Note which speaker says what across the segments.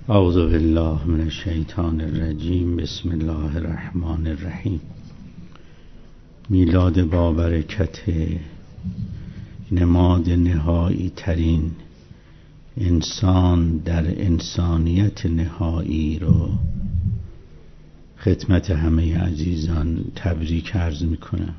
Speaker 1: اعوذ بالله من الشیطان الرجیم. بسم الله الرحمن الرحیم. میلاد با برکت نماد نهایی ترین انسان در انسانیت نهایی رو خدمت همه عزیزان تبریک عرض میکنم،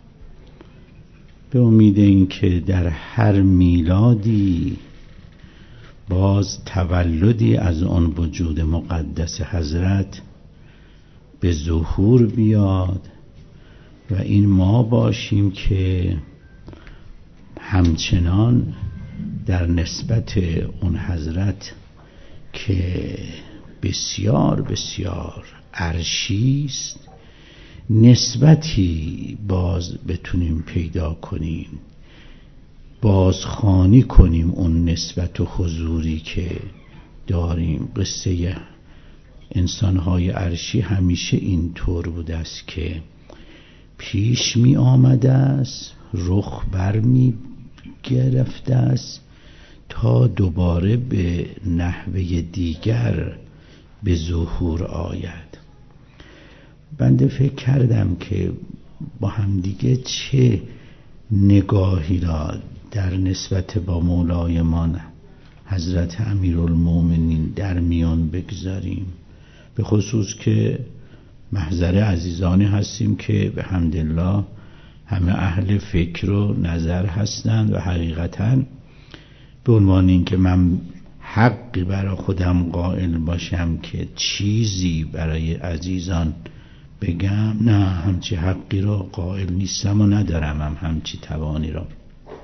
Speaker 1: به امید اینکه در هر میلادی باز تولدی از آن وجود مقدس حضرت به ظهور بیاد و این ما باشیم که همچنان در نسبت اون حضرت که بسیار بسیار عرشی است نسبتی باز بتونیم پیدا کنیم، بازخوانی کنیم اون نسبت و حضوری که داریم. قصه انسانهای عرشی همیشه این طور بوده است که پیش می آمده است، رخ بر می گرفته است تا دوباره به نحوه دیگر به ظهور آید. بنده فکر کردم که با همدیگه چه نگاهی را در نسبت با مولایمان حضرت امیرالمومنین در میان بگذاریم، به خصوص که محضر عزیزانی هستیم که به حمدالله همه اهل فکر و نظر هستند و حقیقتاً به عنوان این که من حقی برای خودم قائل باشم که چیزی برای عزیزان بگم، نه همچی حقی را قائل نیستم و ندارم همچی توانی را.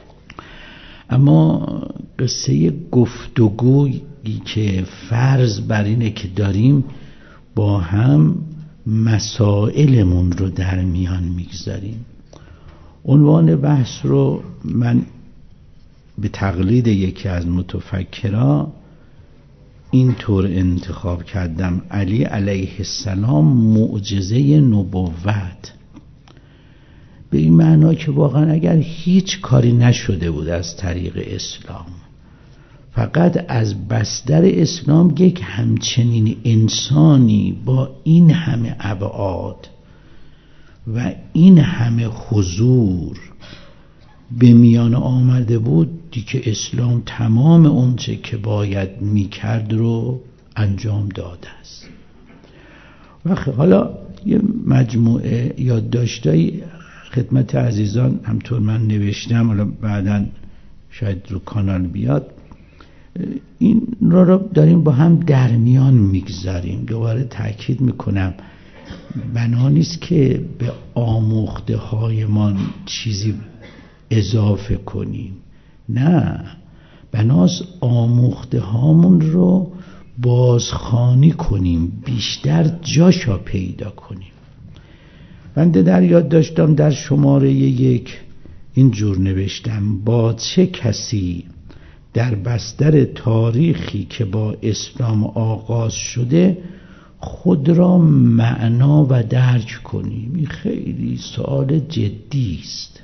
Speaker 1: اما قصه گفتگویی که فرض بر اینه که داریم با هم مسائلمون رو در میان میگذاریم. عنوان بحث رو من به تقلید یکی از متفکرها اینطور انتخاب کردم: علی علیه السلام معجزه نبوت، به این معنا که واقعا اگر هیچ کاری نشده بود از طریق اسلام، فقط از بستر اسلام یک همچنین انسانی با این همه ابعاد و این همه حضور به میان آمده بود، دیگه اسلام تمام اونچه که باید میکرد رو انجام داده است. و حالا یه مجموعه یادداشتای خدمت عزیزان همطور من نوشتم، حالا بعداً شاید رو کانال بیاد، این رو داریم با هم در میان میگذاریم. دوباره تأکید میکنم بنا نیست که به آموخته هایمان چیزی اضافه کنیم، نه، بناست آموخته هامون رو بازخوانی کنیم، بیشتر جاشا پیدا کنیم. بنده در یاد داشتم در شماره 1 اینجور نوشتم: با چه کسی در بستر تاریخی که با اسلام آغاز شده خود را معنا و درک کنیم؟ این خیلی سوال جدی است.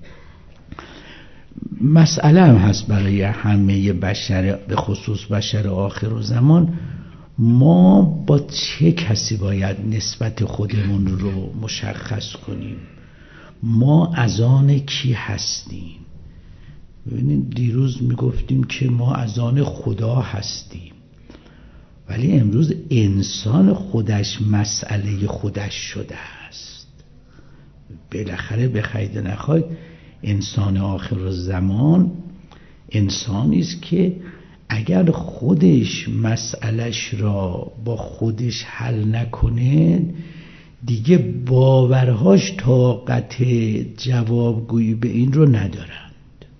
Speaker 1: مسئله هم هست برای همه بشر، به خصوص بشر آخر و زمان. ما با چه کسی باید نسبت خودمون رو مشخص کنیم؟ ما از آن کی هستیم؟ ببینید دیروز میگفتیم که ما از آن خدا هستیم، ولی امروز انسان خودش مسئله خودش شده است. بالاخره بخواید نخواید انسان آخر زمان انسانی است که اگر خودش مسئلهش را با خودش حل نکنه دیگه باورهاش طاقت جوابگویی به این رو ندارند.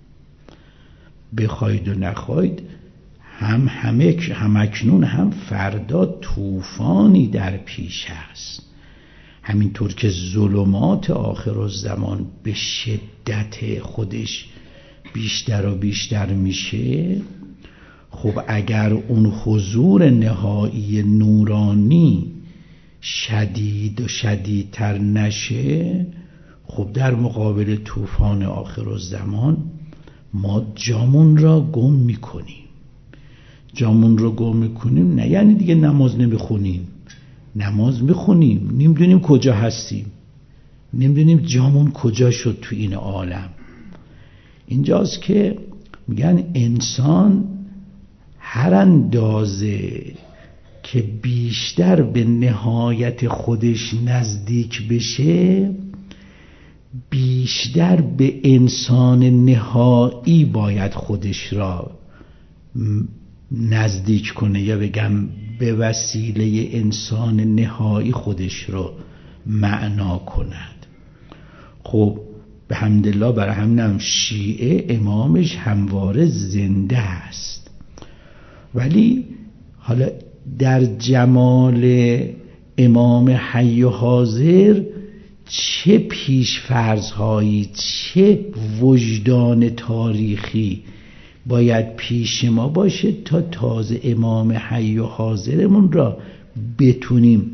Speaker 1: بخواید و نخواید هم اکنون هم فردا طوفانی در پیش است. همینطور که ظلمات آخرالزمان به شدت خودش بیشتر و بیشتر میشه، خب اگر اون حضور نهایی نورانی شدید و شدیدتر نشه، خب در مقابل طوفان آخرالزمان ما جامون را گم میکنیم. جامون رو گم میکنیم نه یعنی دیگه نماز نمیخونیم. نماز میخونیم، نمیدونیم کجا هستیم، نمیدونیم جامون کجا شد تو این عالم. اینجاست که میگن انسان هر اندازه که بیشتر به نهایت خودش نزدیک بشه، بیشتر به انسان نهایی باید خودش را نزدیک کنه، یا بگم به وسیله انسان نهایی خودش رو معنا کند. خب به حمدالله برای همینم شیعه امامش همواره زنده است، ولی حالا در جمال امام حی و حاضر چه پیش‌فرض‌هایی، چه وجدان تاریخی باید پیش ما باشه تا تازه امام حی و حاضرمون را بتونیم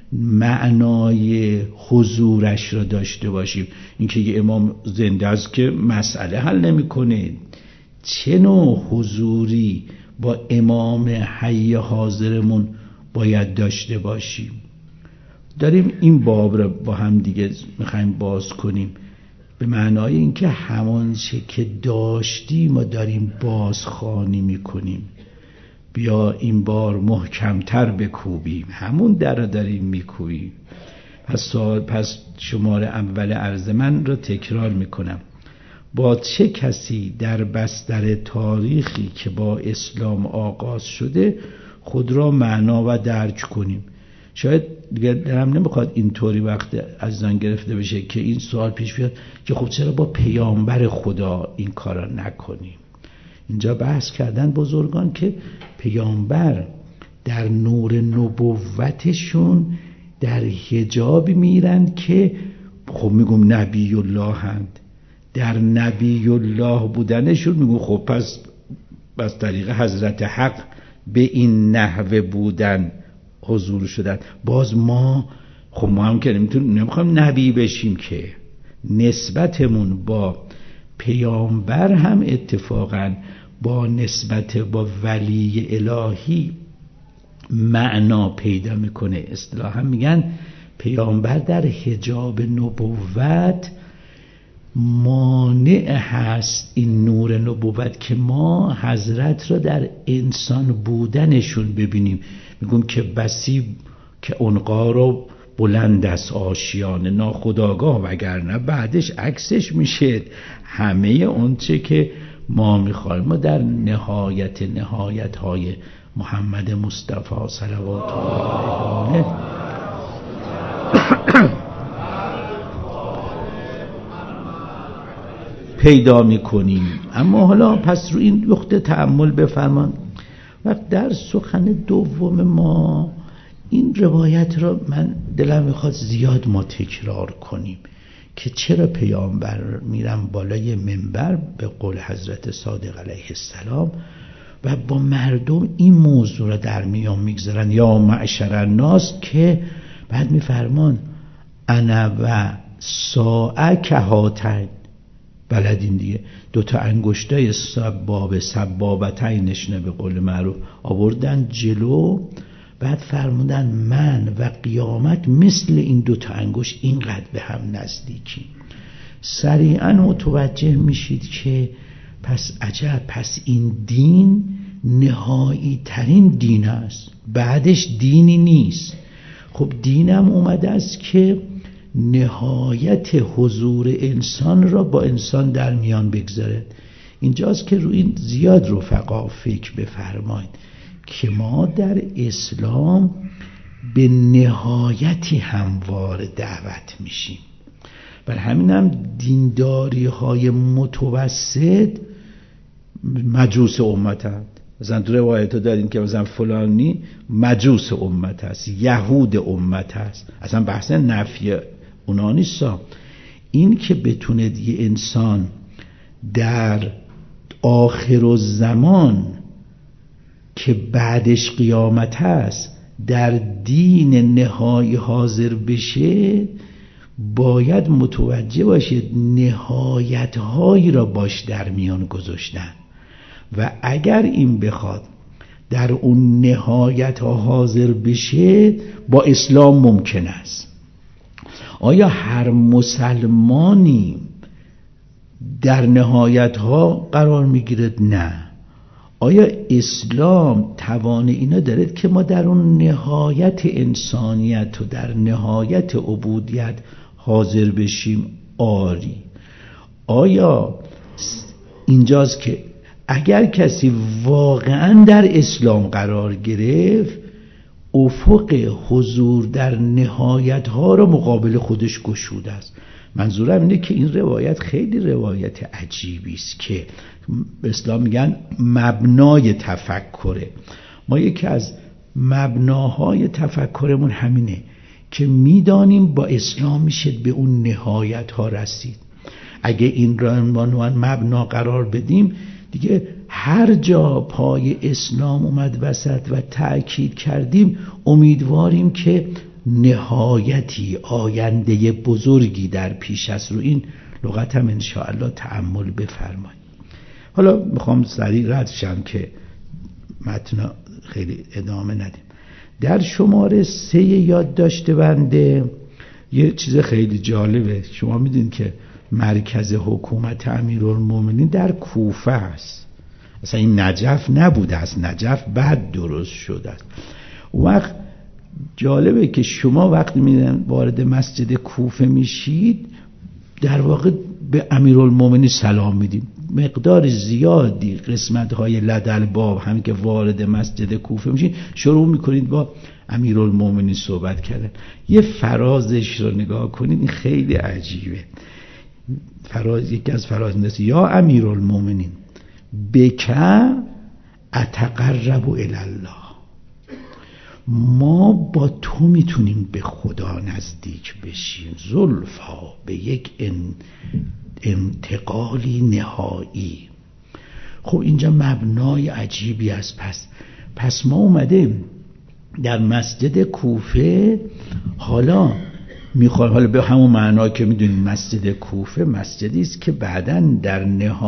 Speaker 1: معنای حضورش را داشته باشیم. اینکه یه امام زنده است که مسئله حل نمی‌کنه. چه نوع حضوری با امام حی حاضرمون باید داشته باشیم؟ داریم این باب را با هم دیگه میخوایم باز کنیم، به معنای اینکه همان چه که داشتیم و داریم بازخوانی میکنیم. بیا این بار محکمتر بکوبیم، همون در را داریم میکوبیم. پس شمار اول عرض من را تکرار میکنم. با چه کسی در بستر تاریخی که با اسلام آغاز شده خود را معنا و درک کنیم؟ شاید دیگه دلم نمیخواد اینطوری وقت از آن گرفته بشه که این سوال پیش بیاد که خب چرا با پیامبر خدا این کارا نکنیم. اینجا بحث کردن بزرگان که پیامبر در نور نبوتشون در حجابی میرن که خب میگم نبی الله هند، در نبی الله بودنشون میگم خب پس طریق حضرت حق به این نحوه بودن حضور شدن. باز ما خب ما هم که نمیخوایم نبی بشیم، که نسبتمون با پیامبر هم اتفاقا با نسبت با ولی الهی معنا پیدا میکنه. اصطلاحا میگن پیامبر در حجاب نبوت مانع هست این نور نبوت که ما حضرت را در انسان بودنشون ببینیم. میگم که بسی که عنقا رو بلند است آشیانه ناخودآگاه، وگرنه بعدش عکسش میشه. همه اون چه که ما میخوایم ما در نهایت های محمد مصطفی صلوات الله علیه پیدا میکنیم. اما حالا پس رو این نقطه تأمل بفرمان. وقت در سخن دوم ما این روایت را من دلم میخواد زیاد ما تکرار کنیم که چرا پیامبر میرن بالای منبر به قول حضرت صادق علیه السلام و با مردم این موضوع را در میان میگذارن، یا معشر الناس، که بعد میفرمان انا و ساعه کهاتین، بلدین دیگه، دوتا انگشتای سبابتینش به قول معروف آوردن جلو، بعد فرمودن من و قیامت مثل این دوتا انگشت اینقدر به هم نزدیکیم. سریعا متوجه میشید که پس عجب، پس این دین نهایی ترین دین است، بعدش دینی نیست. خب دینم اومده است که نهایت حضور انسان را با انسان در میان بگذارد. اینجاست که روی این زیاد رفقا فکر بفرمایید که ما در اسلام به نهایتی هموار دعوت میشیم. بر همین هم دینداری های متوسط مجوس امت هست. مثلا تو روایت ها داریم که مثلا فلانی مجوس امت هست، یهود امت هست. اصلا بحث نفی اونا نیستا. این که بتونه یه انسان در آخر الزمان که بعدش قیامت هست در دین نهایی حاضر بشه، باید متوجه باشید نهایت‌هایی را باش در میان گذاشتن. و اگر این بخواد در اون نهایت ها حاضر بشه با اسلام ممکن است. آیا هر مسلمانی در نهایت ها قرار میگیرد؟ نه. آیا اسلام توان اینا دارد که ما در اون نهایت انسانیت و در نهایت عبودیت حاضر بشیم؟ آری. آیا اینجاست که اگر کسی واقعا در اسلام قرار گرفت افق حضور در نهایت ها را مقابل خودش گشوده است. منظورم اینه که این روایت خیلی روایت عجیبی است که به اسلام میگن مبنای تفکره. ما یکی از مبناهای تفکرمون همینه که میدانیم با اسلام میشه به اون نهایت ها رسید. اگه این را مبنا قرار بدیم دیگه هر جا پای اسلام اومد وسط و تأکید کردیم امیدواریم که نهایتی آینده بزرگی در پیش است. رو این لغت هم انشاءالله تأمل بفرمایید. حالا میخوام سریع رد شم که متن خیلی ادامه ندیم. در شماره 3 یادداشت بنده یه چیز خیلی جالبه. شما میدونید که مرکز حکومت امیرالمومنین در کوفه است. اصلا این نجف نبوده است، نجف بعد درست شده است. وقت جالبه که شما وقتی میدن وارد مسجد کوفه میشید در واقع به امیرالمومنین سلام میدیم. مقدار زیادی قسمت‌های لدالباب هم که وارد مسجد کوفه میشید شروع میکنید با امیرالمومنین صحبت کردن. یه فرازش رو نگاه کنید، این خیلی عجیبه. فراز، یکی از فراز نیست: یا امیرالمومنین بک اتقرب الی الله. ما با تو میتونیم به خدا نزدیک بشیم زلفا، به یک انتقالی نهایی. خب اینجا مبنای عجیبی است. پس ما اومدیم در مسجد کوفه، حالا به همون معنا که میدونیم مسجد کوفه مسجدی است که بعداً در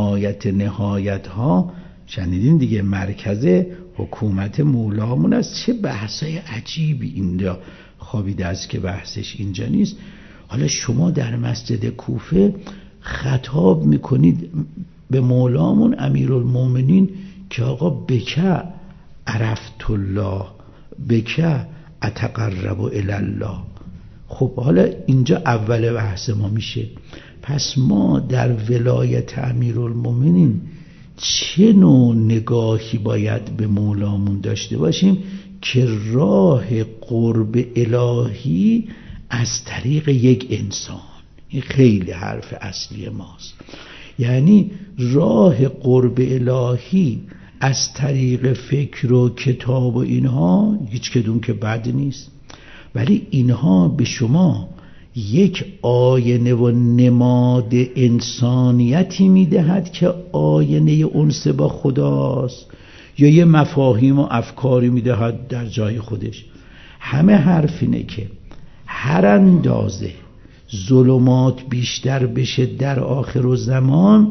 Speaker 1: نهایت ها شنیدین دیگه مرکز حکومت مولامون است. چه بحثای عجیبی اینجا خوابیده است که بحثش اینجا نیست. حالا شما در مسجد کوفه خطاب میکنید به مولامون امیرالمومنین که آقا بکه عرفت الله، بکه اتقرب الی الله. خب حالا اینجا اول بحث ما میشه. پس ما در ولایت امیرالمومنین چه نوع نگاهی باید به مولامون داشته باشیم که راه قرب الهی از طریق یک انسان، این خیلی حرف اصلی ماست. یعنی راه قرب الهی از طریق فکر و کتاب و اینها هیچ کدوم که بد نیست، ولی اینها به شما یک آینه و نماد انسانیتی میدهد که آینه انس با خداست، یا یه مفاهیم و افکاری میدهد در جای خودش. همه حرف اینه که هر اندازه ظلمات بیشتر بشه در آخر الزمان،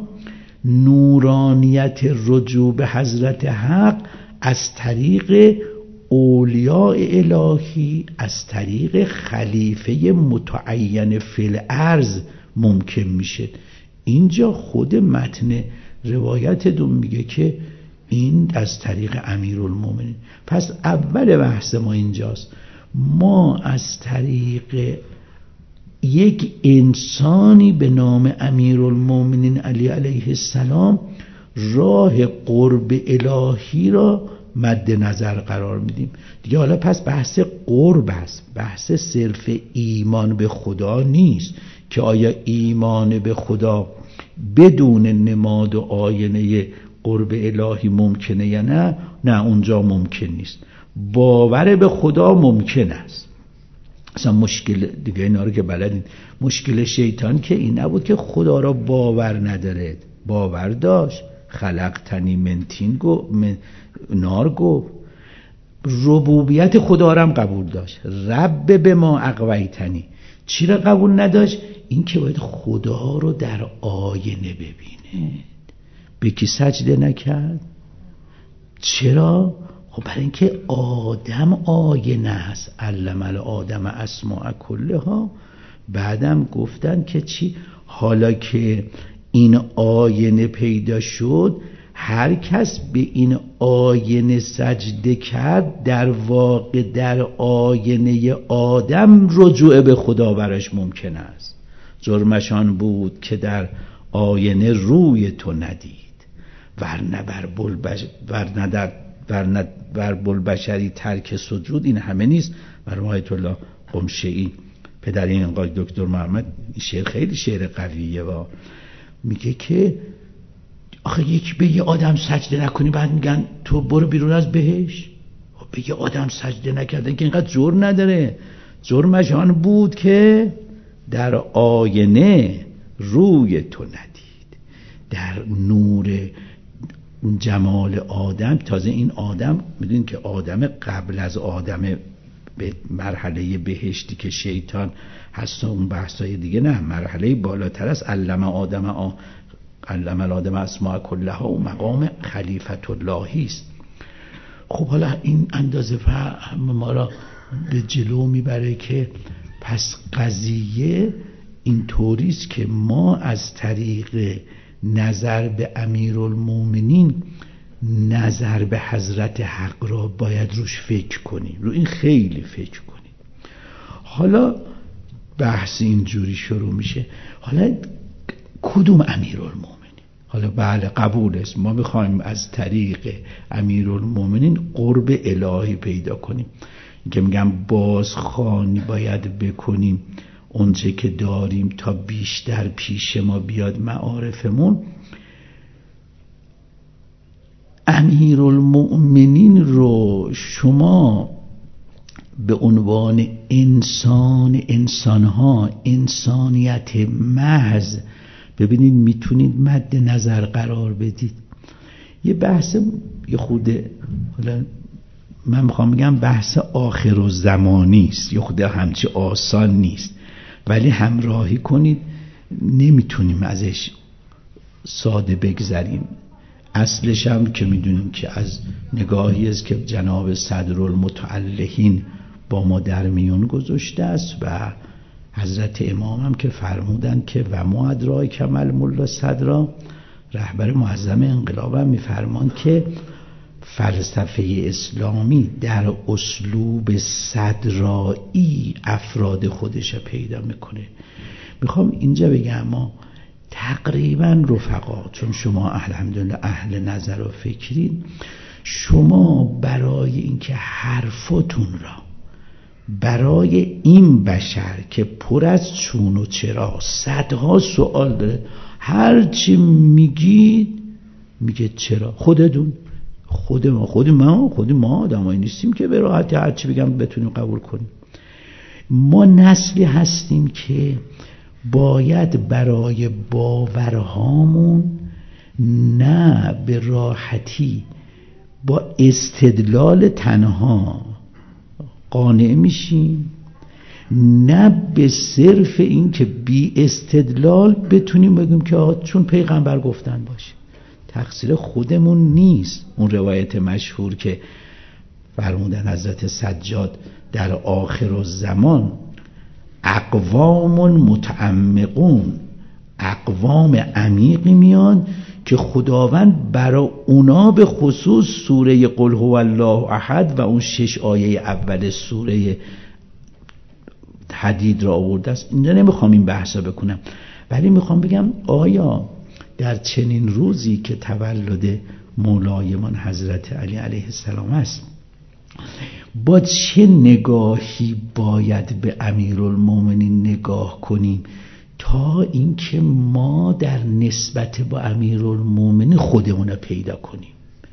Speaker 1: نورانیت رجوع به حضرت حق از طریق اولیاء الهی، از طریق خلیفه متعین فی الارض ممکن میشه. اینجا خود متن روایت دوم میگه که این از طریق امیرالمومنین. پس اول بحث ما اینجاست. ما از طریق یک انسانی به نام امیرالمومنین علی علیه السلام راه قرب الهی را مد نظر قرار میدیم دیگه. حالا پس بحث قرب است، بحث صرف ایمان به خدا نیست که آیا ایمان به خدا بدون نماد و آینه قرب الهی ممکنه یا نه. نه، اونجا ممکن نیست. باور به خدا ممکن است. اصلا مشکل دیگه اینا رو که بلدین، مشکل شیطان که این نبود که خدا را باور نداره، باور داشت. خلقتنی من طین نار گفت، ربوبیت خدا را هم قبول داشت. رب به ما اغویتنی، چی را قبول نداشت؟ این که باید خدا رو در آینه ببینه. به کی سجده نکرد؟ چرا؟ خب برای اینکه آدم آینه است، علم الآدم اسماء کلها. بعدم گفتن که چی؟ حالا که این آینه پیدا شد، هر کس به این آینه سجده کرد، در واقع در آینه آدم رجوع به خدا براش ممکن است. جرمشان بود که در آینه روی تو ندید، ورنه بر بلبشری ترک سجود. این همه نیست. مرحوم آیت الله قمشه‌ای پدر این آقای دکتر محمد، شعر خیلی شعر قویه و میگه که آخه یکی به یه آدم سجده نکنی بعد میگن تو برو بیرون از بهشت. به یه آدم سجده نکردن که اینقدر جرم نداره. جرمش آن بود که در آینه روی تو ندید. در نور جمال آدم، تازه این آدم میدونین که آدم قبل از آدم به مرحله بهشتی که شیطان هست و اون بحثای دیگه، نه، مرحله بالاتر است. علم الآدم اسماء کلها و مقام خلیفت اللهی است. خب حالا این اندازه فهم ما را به جلو میبره که پس قضیه این طوریست که ما از طریق نظر به امیرالمومنین نظر به حضرت حق را باید روش فکر کنیم، رو این خیلی فکر کنیم. حالا بحث اینجوری شروع میشه، حالا کدوم امیرالمومنین؟ حالا بله قبول است، ما میخوایم از طریق امیرالمومنین قرب الهی پیدا کنیم. که میگم بازخوانی باید بکنیم اونچه که داریم تا بیشتر پیش ما بیاد معارفمون. امیرالمؤمنین رو شما به عنوان انسانها، انسانیت محض ببینید میتونید مد نظر قرار بدید. یه بحث یه خوده، حالا من میخوام بگم بحث آخر و زمانی است، یه خوده همچی آسان نیست، ولی همراهی کنید، نمیتونیم ازش ساده بگذریم. اصلش هم که میدونیم که از نگاهی است که جناب صدرالمتعلهین با ما در میون گذاشته است و حضرت امام هم که فرمودن که و ما ادراک مل ملا صدرا، رهبر معظم انقلاب هم میفرمان که فلسفه اسلامی در اسلوب صدرایی افراد خودش پیدا میکنه. میخوام اینجا بگم ما تقریبا رفقا، چون شما الحمدلله اهل نظر و فکرین، شما برای اینکه حرفتون را برای این بشر که پر از چون و چرا صدها سوال داره، هرچی میگید میگه چرا؟ خود ما آدمایی نیستیم که به راحتی هرچی بگم بتونیم قبول کنیم. ما نسلی هستیم که باید برای باورهامون نه به راحتی با استدلال تنها قانع میشیم، نه به صرف این که بی استدلال بتونیم بگیم که چون پیغمبر گفتن باشه. تقصیر خودمون نیست. اون روایت مشهور که فرمودن حضرت سجاد در آخر الزمان، اقوام متعمقون، اقوام عمیقی میان که خداوند برای اونا به خصوص سوره قل هو الله احد و اون 6 آیه اول سوره حدید را آورده است. اینجا نمیخوام این بحثا بکنم، ولی میخوام بگم آیا در چنین روزی که تولد مولایمان حضرت علی علیه السلام است، با چه نگاهی باید به امیرالمومنین نگاه کنیم تا اینکه ما در نسبت با امیرالمومنین خودمون رو پیدا کنیم؟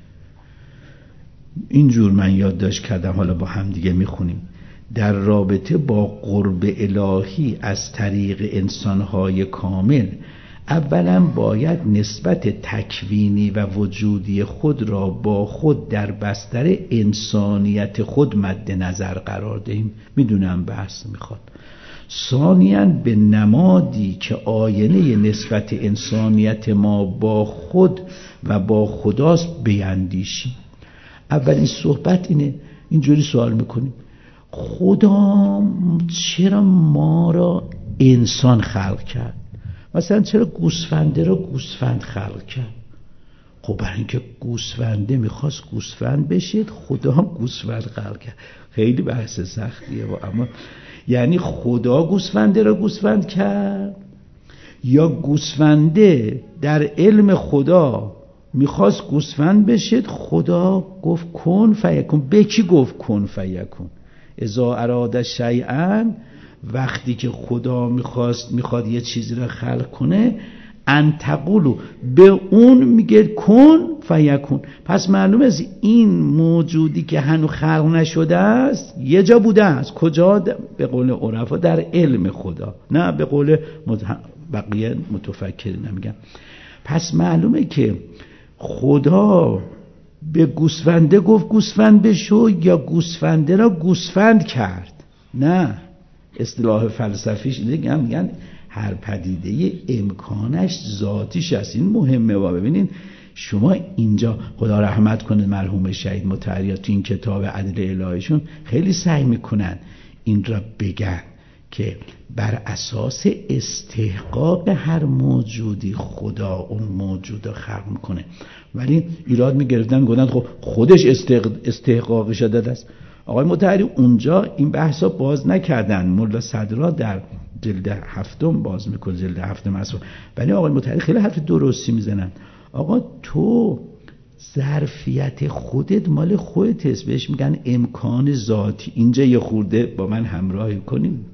Speaker 1: اینجور من یادداشت کردم، حالا با هم دیگه میخونیم. در رابطه با قرب الهی از طریق انسانهای کامل، اولا باید نسبت تکوینی و وجودی خود را با خود در بستر انسانیت خود مد نظر قرار دهیم. میدونم بحث میخواد. ثانیاً به نمادی که آینه نسبت انسانیت ما با خود و با خداست بیندیشیم. اولین صحبت اینه، اینجوری سوال میکنیم خدا چرا ما را انسان خلق کرد؟ مثلا چرا گوسفنده را گوسفند خلق کرد؟ خب برای اینکه گوسفنده میخواست گوسفند بشید، خدا هم گوسفند خلق کرد. خیلی بحث سختیه اما یعنی خدا گوسفنده را گوسفند کرد یا گوسفنده در علم خدا میخواست گوسفند بشید، خدا گفت کن فیکون. به کی گفت کن فیکون؟ اذا اراد شیئا، وقتی که خدا میخواد یه چیزی را خلق کنه، ان تقولو، به اون میگه کن فیکون. پس معلومه از این موجودی که هنوز خلق نشده است یه جا بوده است. کجا؟ به قول عرفا در علم خدا، نه به قول بقیه متفکرین نمیگن. پس معلومه که خدا به گوسفنده گفت گوسفند بشو یا گوسفنده را گوسفند کرد؟ نه، اصطلاح فلسفیش اینه، میگن هر پدیده امکانش ذاتیش است. این مهمه. و ببینین شما اینجا خدا رحمت کنه مرحوم شهید مطهری تو این کتاب عدل الهیشون خیلی سعی میکنن این را بگن که بر اساس استحقاق هر موجودی خدا اون موجود را خلق میکنه. ولی ایراد میگرفتن گفتن خب خودش استحقاقش داده است. آقای مطهری اونجا این بحثا باز نکردن، ملا صدرا در جلد 7 باز میکنه، جلد 7 اصلا. ولی آقای مطهری خیلی حرف درستی میزنن. آقا تو ظرفیت خودت مال خودت است، بهش میگن امکان ذاتی. اینجا یه خورده با من همراهی کنیم.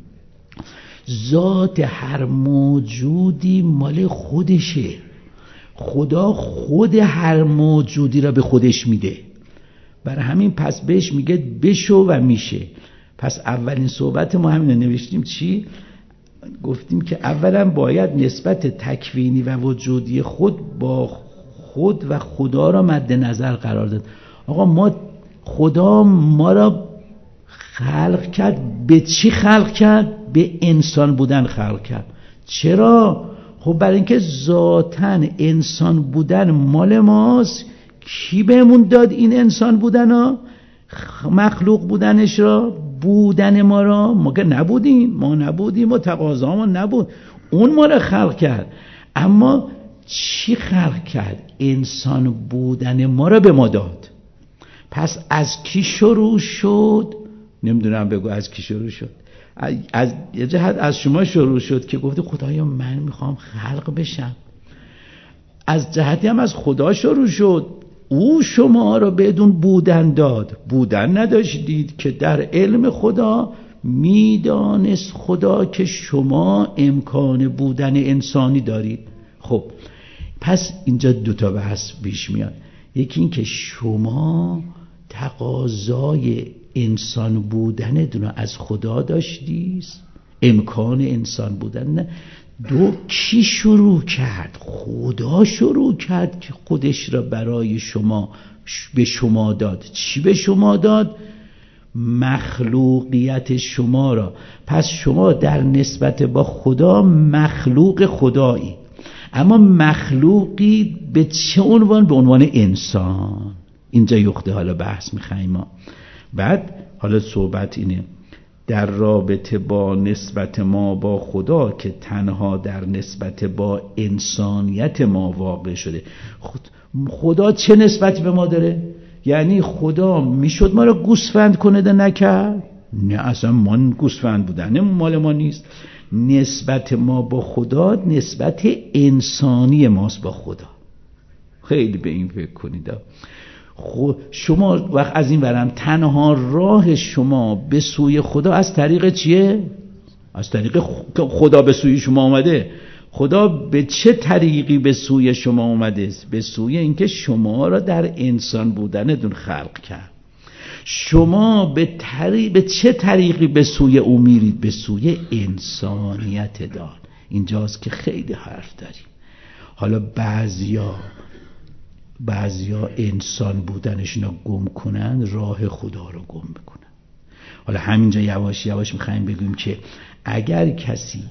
Speaker 1: ذات هر موجودی مال خودشه. خدا خود هر موجودی را به خودش میده، برای همین پس بهش میگه بشو و میشه. پس اولین صحبت ما همین نوشتیم چی؟ گفتیم که اولا باید نسبت تکوینی و وجودی خود با خود و خدا را مد نظر قرار داد. آقا خدا ما را خلق کرد. به چی خلق کرد؟ به انسان بودن خلق کرد. چرا؟ خب برای اینکه ذاتاً انسان بودن مال ماست. کی بهمون داد این انسان بودن ها؟ مخلوق بودنش را، بودن ما را. ما که نبودیم و تقاضامون نبود، اون ما را خلق کرد. اما چی خلق کرد؟ انسان بودن ما را به ما داد. پس از کی شروع شد؟ نمیدونم بگو از کی شروع شد. از یه جهت از شما شروع شد که گفتی خدایا من میخوام خلق بشم. از جهتی هم از خدا شروع شد. او شما را بدون بودن داد. بودن نداشتید که در علم خدا میدانست خدا که شما امکان بودن انسانی دارید. خب پس اینجا دوتا بحث پیش میاد. یکی این که شما تقاضای انسان بودنتون رو از خدا داشتید، امکان انسان بودن. نه. دو، کی شروع کرد؟ خدا شروع کرد که خودش را برای شما به شما داد. چی به شما داد؟ مخلوقیت شما را. پس شما در نسبت با خدا مخلوق خدایی. اما مخلوقی به چه عنوان؟ به عنوان انسان. اینجا یخته حالا بحث میخوایم ما. بعد حالا صحبت اینه در رابطه با نسبت ما با خدا که تنها در نسبت با انسانیت ما واقع شده. خدا چه نسبتی به ما داره؟ یعنی خدا میشد ما رو گوسفند کنه ده نکرد؟ نه، اصلا ما گوسفند بودن مال ما نیست. نسبت ما با خدا نسبت انسانی ماست با خدا. خیلی به این فکر کنید. شما وقت از این ورم تنها راه شما به سوی خدا از طریق چیه؟ از طریق خدا به سوی شما آمده. خدا به چه طریقی به سوی شما آمده؟ به سوی اینکه شما را در انسان بودنتون خلق کرد. شما به چه طریقی به سوی او میرید؟ به سوی انسانیت دار. اینجاست که خیلی حرف داریم. حالا بعضیا انسان بودنشون رو گم کنن، راه خدا رو گم میکنن. حالا همینجا یواش یواش میخوایم بگیم که اگر کسی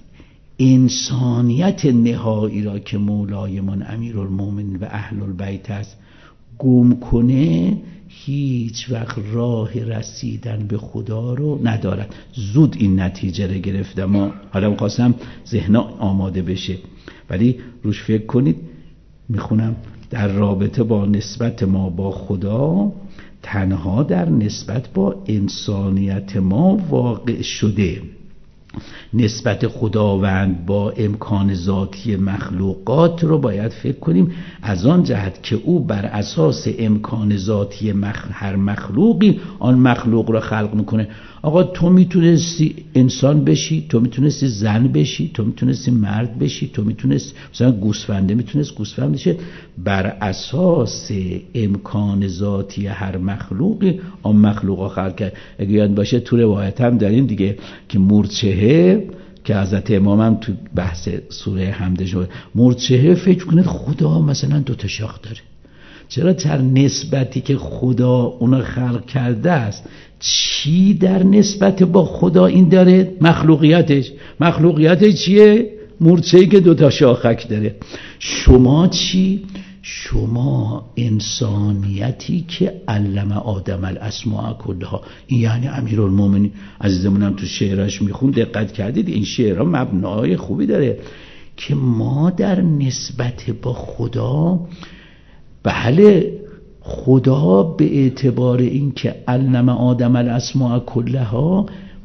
Speaker 1: انسانیت نهایی را که مولایمان امیرالمومنین و اهل البیت است گم کنه هیچ وقت راه رسیدن به خدا رو ندارد. زود این نتیجه رو گرفتم، حالا می‌خواستم ذهنا آماده بشه، ولی روش فکر کنید. میخونم در رابطه با نسبت ما با خدا تنها در نسبت با انسانیت ما واقع شده. نسبت خداوند با امکان ذاتی مخلوقات رو باید فکر کنیم از آن جهت که او بر اساس امکان ذاتی هر مخلوقی آن مخلوق رو خلق میکنه. آقا تو میتونستی انسان بشی، تو میتونستی زن بشی، تو میتونستی مرد بشی، تو میتونستی مثلا گوسفنده میتونست گوسفند بشه. بر اساس امکان ذاتی هر مخلوقی آن مخلوق رو خلق کرد. اگه یاد باشه تو روایت هم داریم دیگه که مورچهه که حضرت امام هم تو بحث سوره حمد شد، مورچهه فکر کنید خدا مثلا 2 شاخ داره. چرا در نسبتی که خدا اون خلق کرده است چی در نسبت با خدا این داره؟ مخلوقیتش چیه؟ مورچه‌ای که 2 شاخک داره. شما چی؟ شما انسانیتی که علم آدم الاسماء کلها. این یعنی امیرالمومنین عزیزمونم تو شعرش میخون، دقت کردید این شعرها مبنای خوبی داره که ما در نسبت با خدا، بله خدا به اعتبار این که علم آدم الاسماء کلها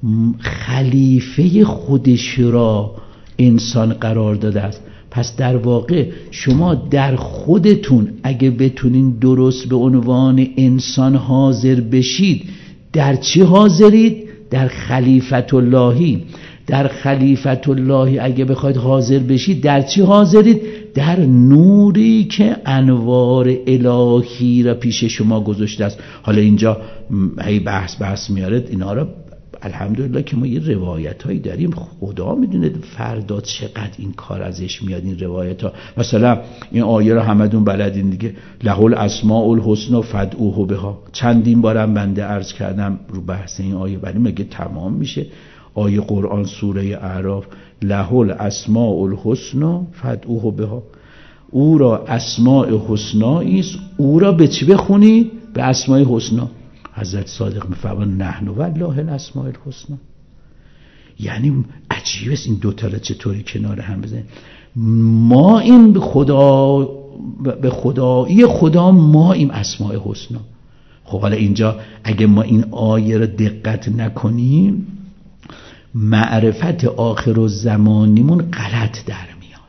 Speaker 1: خلیفه خودش را انسان قرار داده است. پس در واقع شما در خودتون اگه بتونین درست به عنوان انسان حاضر بشید، در چی حاضرید؟ در خلیفت اللهی. در خلیفت اللهی اگه بخواید حاضر بشید در چی حاضرید؟ در نوری که انوار الهی را پیش شما گذاشته است. حالا اینجا هی بحث میارد اینا را، الحمدلله که ما یه روایت هایی داریم خدا میدونه فردا چقدر این کار ازش میاد. این روایت ها مثلا این آیه رو همدون بلدین دیگه، له الاسماء الحسنی فادعوه بها. چندین بارم بنده عرض کردم رو بحث این آیه، ولی مگه تمام میشه؟ آیه قرآن سوره اعراف، له الاسماء الحسنی فادعوه بها. او را اسماء حسنایی است، او را به چی بخونید؟ به اسماء حسنی. حضرت صادق میفرمایند نحن والله الاسماء الحسنی. یعنی عجیبه این دوتا را چطوری کنار هم بزنیم. ما این به خدایی خدا ما این اسماء حسنی. خب حالا اینجا اگه ما این آیه را دقت نکنیم معرفت آخر الزمانیمون غلط در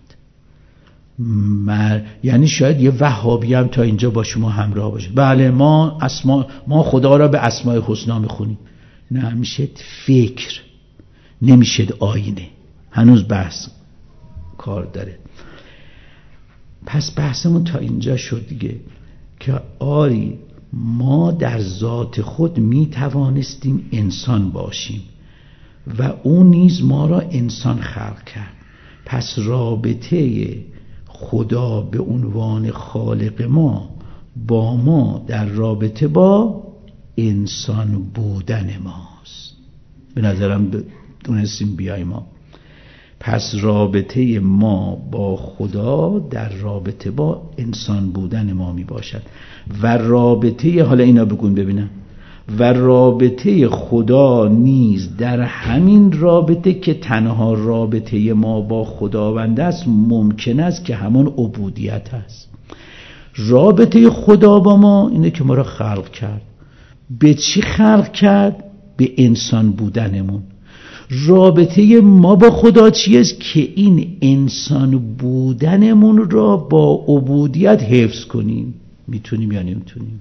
Speaker 1: یعنی شاید یه وهابی هم تا اینجا با شما همراه باشه. بله ما خدا را به اسماء حسنا میخونیم. نه، میشه فکر، نمیشه آینه. هنوز بحث کار داره. پس بحثمون تا اینجا شد دیگه که آری ما در ذات خود میتوانستیم انسان باشیم و اون نیز ما را انسان خلق کرد. پس رابطه خدا به عنوان خالق ما با ما در رابطه با انسان بودن ماست. به نظرم دونستیم بیای ما. پس رابطه ما با خدا در رابطه با انسان بودن ما می باشد و رابطه، حالا اینا بگون ببینم، و رابطه خدا نیز در همین رابطه که تنها رابطه ما با خداوند است ممکن است که همون عبودیت است. رابطه خدا با ما اینه که ما را خلق کرد. به چی خلق کرد؟ به انسان بودنمون. رابطه ما با خدا چیست؟ که این انسان بودنمون را با عبودیت حفظ کنیم. میتونیم یا نمیتونیم؟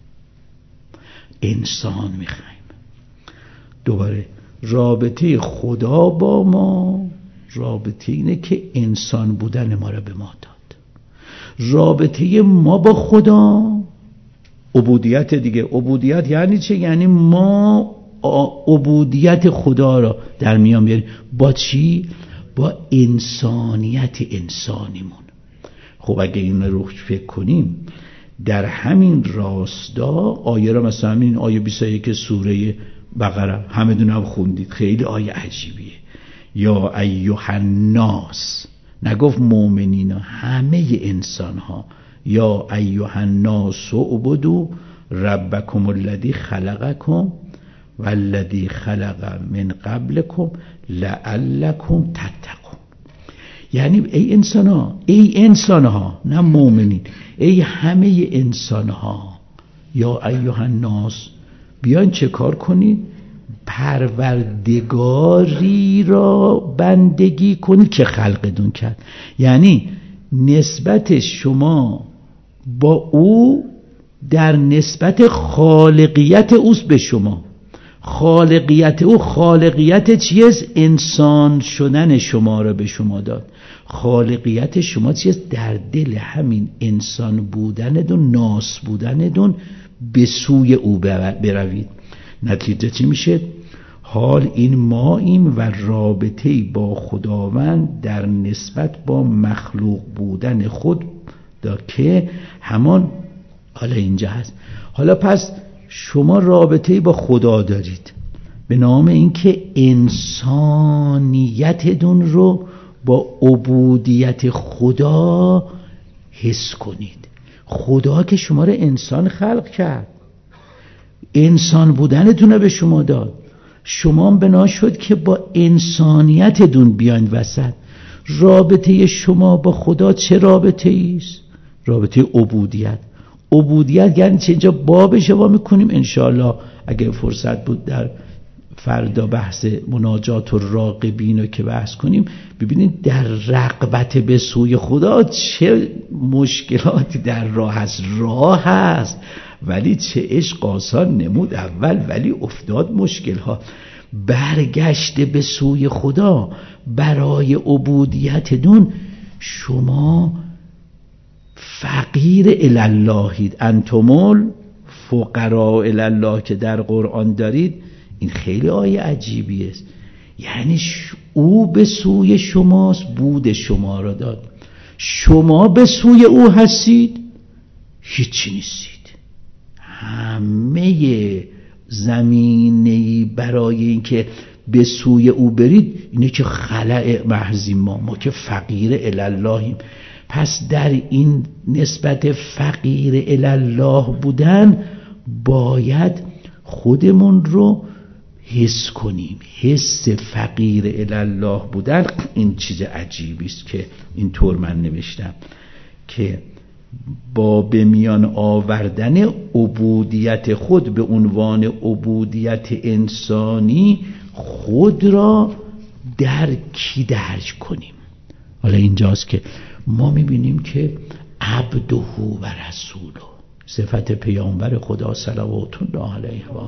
Speaker 1: انسان میخوایم. دوباره رابطه خدا با ما، رابطه اینه که انسان بودن ما را به ما داد. رابطه ما با خدا عبودیت دیگه. عبودیت یعنی چه؟ یعنی ما عبودیت خدا را در میان بیاریم. با چی؟ با انسانیت انسانیمون. خب اگه این رو فکر کنیم در همین راستا آیه را مثلا این آیه 21 سوره بقره همه دونم خوندید، خیلی آیه عجیبیه. یا ایها الناس، نگفت مؤمنین، همه انسان ها. یا ایها الناس اعبدوا ربکم الذی خلقکم والذی خلق من قبلکم لعلکم تتقون. یعنی ای انسان ها نه مؤمنین، ای همه انسان ها، یا ایها الناس، بیاین چه کار کنید؟ پروردگاری را بندگی کنید که خلقتون کرد. یعنی نسبت شما با او در نسبت خالقیت اوست به شما. خالقیت او، خالقیت چیست؟ انسان شدن شما را به شما داد. خالقیت شما چیست؟ در دل همین انسان بودندون، ناس بودندون به سوی او بروید. نتیجه چی میشه؟ حال این ماییم و رابطه‌ای با خداوند در نسبت با مخلوق بودن خود که همان حالا اینجا هست. حالا پس شما رابطه‌ای با خدا دارید به نام اینکه انسانیتتون رو با عبودیت خدا حس کنید. خدا که شما رو انسان خلق کرد، انسان بودنتون رو به شما داد، شما بنا شد که با انسانیتتون بیاین وسط. رابطه شما با خدا چه رابطه ایست؟ رابطه عبودیت. عبودیت یعنی چه؟ اینجا باب شما میکنیم انشاءالله اگه فرصت بود در فردا بحث مناجات و راقبین رو که بحث کنیم، ببینید در رغبت به سوی خدا چه مشکلاتی در راه هست. راه هست ولی چه عشق آسان نمود اول، ولی افتاد مشکل ها. برگشت به سوی خدا برای عبودیتتون شما فقیر الاللهید. انتمول فقراء الالله که در قرآن دارید، این خیلی آیه عجیبی است. یعنی او به سوی شماست، بود شما را داد، شما به سوی او هستید، هیچی نیستید. همه زمینه‌ای برای اینکه به سوی او برید اینه که خلأ محضی ما که فقیر الاللهیم. پس در این نسبت فقیر الالله بودن باید خودمون رو حس کنیم. حس فقیر الالله بودن این چیز عجیبی است که اینطور من نوشتم که با به میان آوردن عبودیت خود به عنوان عبودیت انسانی خود را درک کنیم. حالا اینجاست که ما میبینیم که عبده و رسوله، صفت پیامبر خدا صلوات الله علیه و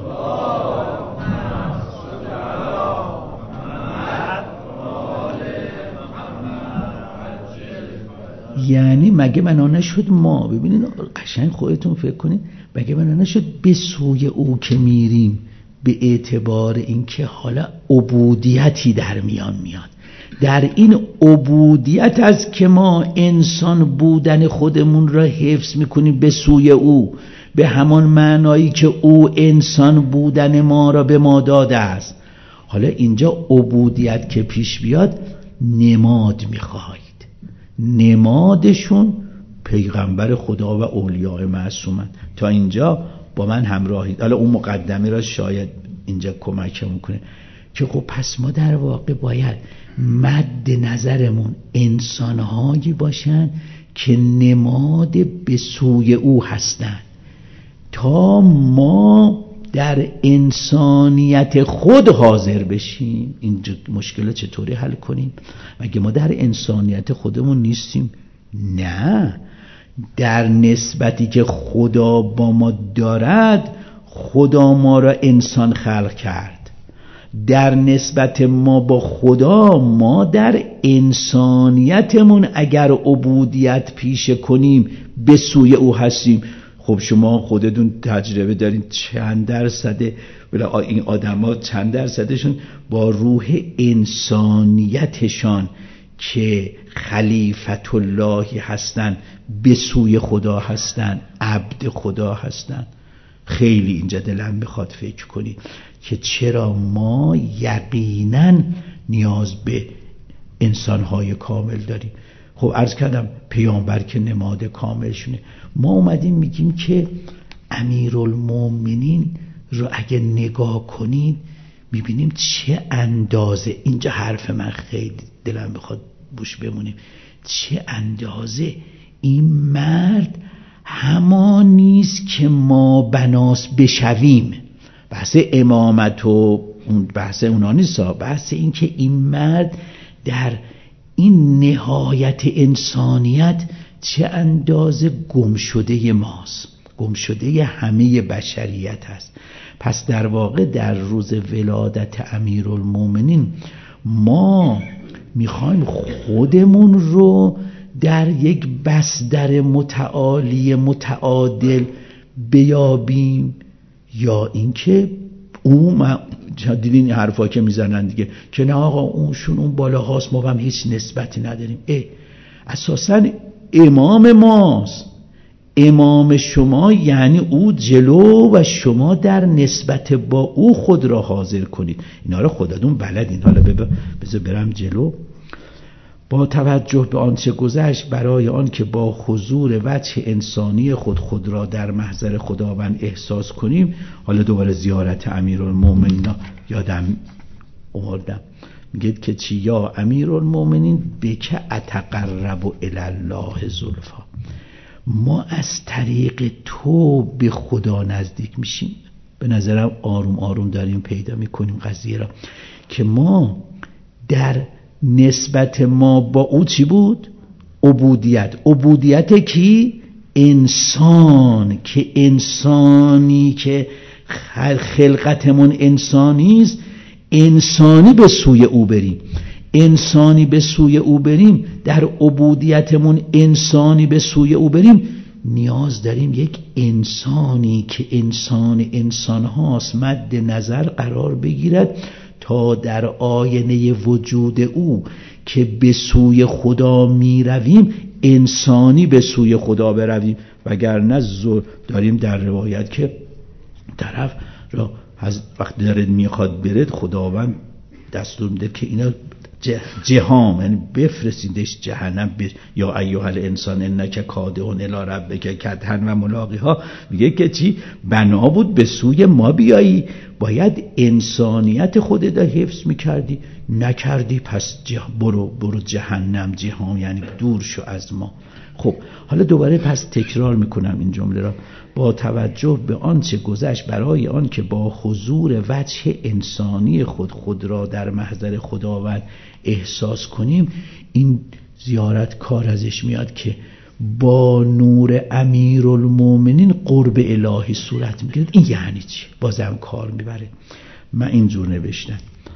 Speaker 1: یعنی مگه بنا نشد ما، ببینید قشنگ خودتون فکر کنید، مگه بنا نشد به سوی او که میریم به اعتبار اینکه حالا عبودیتی در میان میاد. در این عبودیت از که ما انسان بودن خودمون را حفظ میکنیم به سوی او، به همان معنایی که او انسان بودن ما را به ما داده است. حالا اینجا عبودیت که پیش بیاد نماد میخواهید، نمادشون پیغمبر خدا و اولیاء معصومن. تا اینجا با من همراهید. حالا اون مقدمه را شاید اینجا کمکمون کنه که خب پس ما در واقع باید مد نظرمون انسانهایی باشن که نماد به سوی او هستن تا ما در انسانیت خود حاضر بشیم. این مشکل چطوری حل کنیم؟ مگه ما در انسانیت خودمون نیستیم؟ نه، در نسبتی که خدا با ما دارد، خدا ما را انسان خلق کرد. در نسبت ما با خدا، ما در انسانیتمون اگر عبودیت پیش کنیم به سوی او هستیم. خب شما خودتون تجربه دارین چند درصد این آدما، چند درصدشون با روح انسانیتشان که خلیفت اللهی هستن به سوی خدا هستن، عبد خدا هستن. خیلی اینجا دلم میخواد فکر کنید که چرا ما یقینا نیاز به انسانهای کامل داریم. خب عرض کردم پیامبر که نماد کاملشونه. ما اومدیم میگیم که امیرالمومنین رو اگه نگاه کنید میبینیم چه اندازه، اینجا حرف من خیلی دلم بخواد بوش بمونیم، چه اندازه این مرد همانیست که ما بناس بشویم. بحث امامت و بحث اونا نیست، بحث این که این مرد در این نهایت انسانیت چه اندازه گم شده ماست، گم شده همه بشریت هست. پس در واقع در روز ولادت امیرالمومنین ما میخوایم خودمون رو در یک بصدر متعالی متعادل بیابیم، یا اینکه اون دیدین این حرفا که میزنن دیگه که نه آقا اونشون اون بالا هاست ما هم هیچ نسبتی نداریم. اساسا امام ماست، امام شما یعنی او جلو و شما در نسبت با او خود را حاضر کنید. اینا رو خودتون بلدین. حالا بذار برم جلو. با توجه به آنچه گذشت برای آن که با حضور وجه انسانی خود را در محضر خداوند احساس کنیم. حالا دوباره زیارت امیرالمومنین یادم اومدم، میگه که چی؟ یا امیرالمومنین بک اتقرب الی الله زلفا، ما از طریق تو به خدا نزدیک میشیم. به نظرم آروم آروم داریم پیدا میکنیم قضیه را که ما در نسبت ما با او چی بود؟ عبودیت کی؟ انسان، که انسانی که خلقتمون انسانیست، انسانی به سوی او بریم، انسانی به سوی او بریم، در عبودیتمون انسانی به سوی او بریم، نیاز داریم یک انسانی که انسان هاست مد نظر قرار بگیرد تا در آینه وجود او که به سوی خدا می رویم انسانی به سوی خدا برویم. وگرنه داریم در روایت که طرف را وقتی دارد میخواد برد خداوند دستور میده که اینا جهام، یعنی بفرستیدش جهنم. یا ایها الانسان انک کادحون الی ربک کدحن و ملاقیها، میگه که چی؟ بنا بود به سوی ما بیایی، باید انسانیت خودت را حفظ میکردی، نکردی، پس برو جهنم، جهام یعنی دور شو از ما. خب حالا دوباره پس تکرار میکنم این جمله را. با توجه به آنچه گذشت برای آن که با حضور وجه انسانی خود را در محضر خداوند احساس کنیم. این زیارت کار ازش میاد که با نور امیرالمومنین قرب الهی صورت میگیرد. این یعنی چی؟ بازم کار میبره. من اینجور نوشتم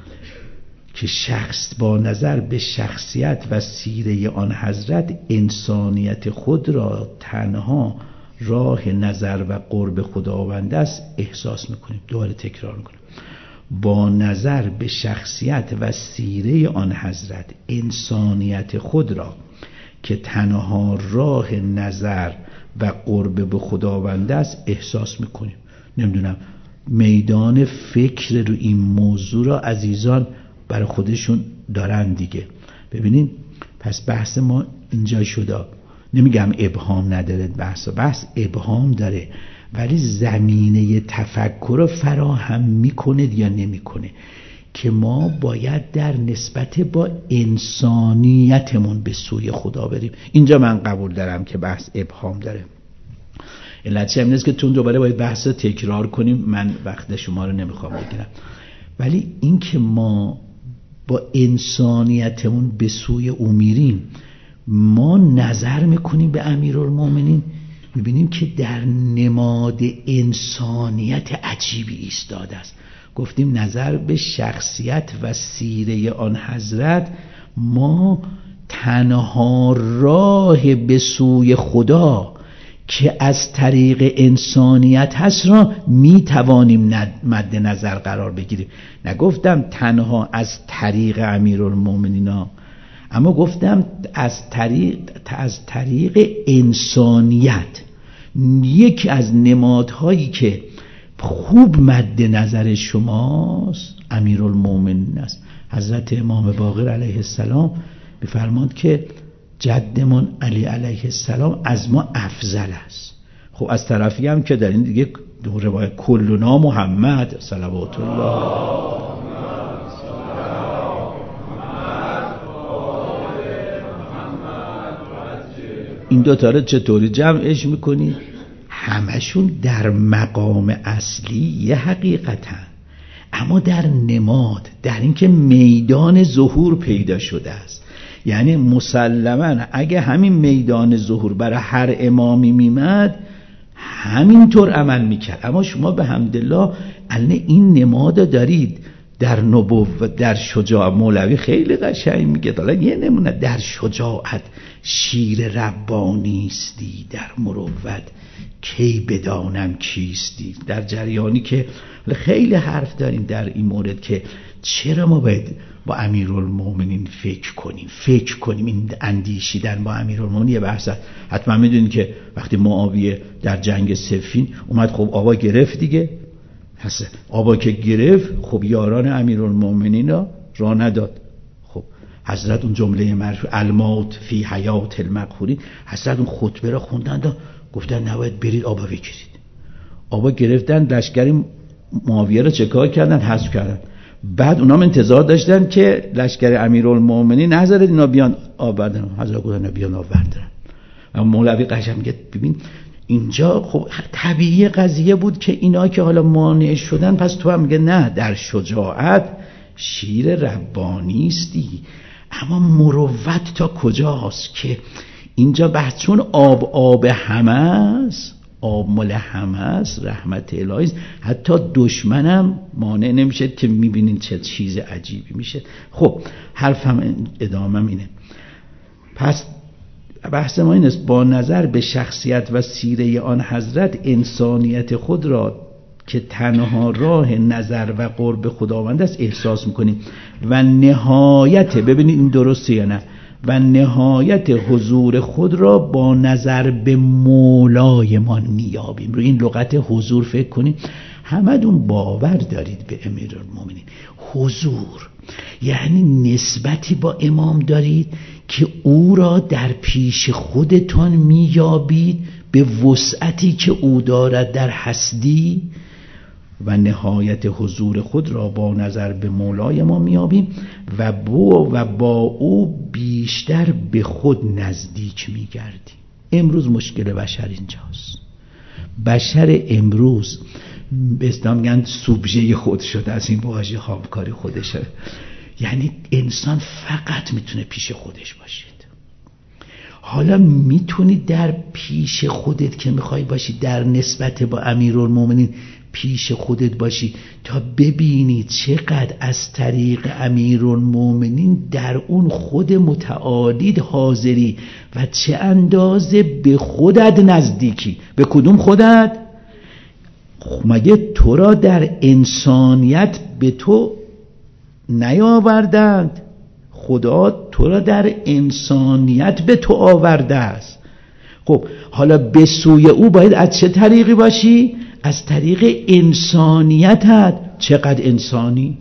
Speaker 1: که شخص با نظر به شخصیت و سیره آن حضرت انسانیت خود را تنها راه نظر و قرب خداوند است احساس میکنیم. دوباره تکرار میکنیم. با نظر به شخصیت و سیره آن حضرت انسانیت خود را که تنها راه نظر و قرب به خداوند است احساس میکنیم. نمیدونم میدان فکر رو این موضوع را عزیزان برای خودشون دارن دیگه. ببینین پس بحث ما اینجا شده. نمیگم ابهام نداره، بحث ابهام داره، ولی زمینه تفکر رو فراهم میکنه یا نمیکنه که ما باید در نسبت با انسانیتمون به سوی خدا بریم. اینجا من قبول دارم که بحث ابهام داره. علتش هم نیست که تون دوباره باید بحث تکرار کنیم، من وقت شما رو نمیخوام بگیرم، ولی این که ما با انسانیتمون به سوی او میریم، ما نظر میکنیم به امیرالمومنین، میبینیم که در نماد انسانیت عجیبی ایستاده است. گفتیم نظر به شخصیت و سیره آن حضرت، ما تنها راه به سوی خدا که از طریق انسانیت هست را میتوانیم مد نظر قرار بگیریم. نگفتم تنها از طریق امیرالمومنین، اما گفتم از طریق انسانیت. یکی از نمادهایی که خوب مد نظر شماست امیرالمومنین است. حضرت امام باقر علیه السلام می‌فرماند که جدمون علی علیه السلام از ما افضل است. خب از طرفی هم که در این دیگه روایت کلنا محمد صلوات الله این دوتا رو چطوری جمعش میکنی؟ همشون در مقام اصلی یه حقیقتن، اما در نماد، در اینکه میدان ظهور پیدا شده است. یعنی مسلماً اگه همین میدان ظهور برای هر امامی میمد همینطور عمل میکرد، اما شما به حمدالله الان این نماد دارید در نبوت، در شجاعت. مولوی خیلی قشنگ میگه، حالا یه نمونه، در شجاعت شیر ربانی استی، در مروت کی بدانم کیستی. در جریانی که خیلی حرف داریم در این مورد که چرا ما باید با امیرالمومنین فکر کنیم این اندیشیدن با امیرالمومنین یه بحث. حتما میدونید که وقتی معاویه در جنگ صفین اومد، خب آبا گرفت دیگه، آبا که گرفت خب یاران امیرالمومنین را نداد. خب حضرت اون جمله مرفوع الموت فی حیات المقهورین، حضرت اون خطبه را خوندن و گفتن نباید برید آبا بگیرید. آبا گرفتن، لشکر معاویه را چکار کردن؟ حذف کردن. بعد اونام انتظار داشتن که لشکر امیرالمومنین نذارید اینا بیان آب بردن، حضرت گفتن بیان آب بردن. اما مولوی قشنگ میگه ببین اینجا خب طبیعی قضیه بود که اینا که حالا مانع شدن، پس تو هم میگه نه، در شجاعت شیر ربانی استی. اما مروت تا کجاست که اینجا بحث، چون آب همه است، آب مال همه است، رحمت الهی است، حتی دشمنم مانع نمیشه که میبینین چه چیز عجیبی میشه. خب حرفم ادامم اینه. پس بحث ما این است با نظر به شخصیت و سیره آن حضرت انسانیت خود را که تنها راه نظر و قرب خداوند است احساس میکنیم و نهایت، ببینید این درسته یا نه، و نهایت حضور خود را با نظر به مولایمان میابیم. روی این لغت حضور فکر کنید. همدون باور دارید به امیرالمومنین. حضور یعنی نسبتی با امام دارید که او را در پیش خودتان میابید به وسعتی که او دارد در هستی، و نهایت حضور خود را با نظر به مولای ما میابیم و با او بیشتر به خود نزدیک میگردیم. امروز مشکل بشر اینجاست. بشر امروز به اسلام میگن سوبژه خود شده، از این واژه خامکاری خودشه. یعنی انسان فقط میتونه پیش خودش باشید. حالا میتونید در پیش خودت که میخوای باشی، در نسبت با امیرالمومنین پیش خودت باشی تا ببینی چقدر از طریق امیرالمومنین در اون خود متعالی حاضری و چه اندازه به خودت نزدیکی. به کدوم خودت؟ مگه تو را در انسانیت به تو نیاوردند؟ خدا تو را در انسانیت به تو آورده است. خب حالا به سوی او باید از چه طریقی باشی؟ از طریق انسانیتت. چقدر انسانی؟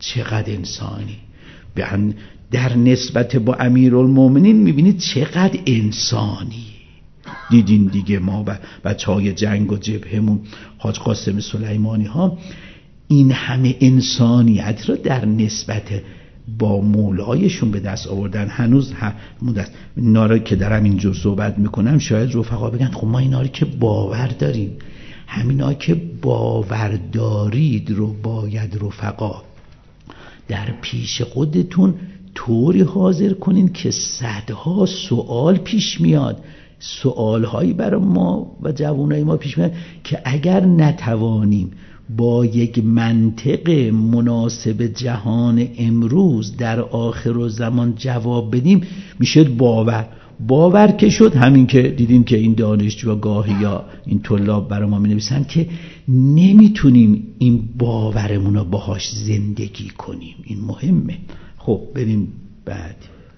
Speaker 1: در نسبت با امیرالمومنین میبینید چقدر انسانی. دیدین دیگه ما بچهای جنگ و جبهمون، حاج قاسم سلیمانی ها، این همه انسانیت را در نسبت با مولایشون به دست آوردن. هنوز اینا را که دارم اینجور صحبت میکنم شاید رفقا بگن خب ما اینا را که باور داریم. همینا که باور دارید رو باید رفقا در پیش خودتون طوری حاضر کنین که صدها سوال پیش میاد، سوالهایی برای ما و جوانای ما پیش میاد که اگر نتوانیم با یک منطق مناسب جهان امروز در آخر زمان جواب بدیم، میشه باور که شد. همین که دیدیم که این دانشجو گاهی یا این طلاب برای ما می نویسن که نمیتونیم این باورمون رو باهاش زندگی کنیم. این مهمه. خب بریم بعد.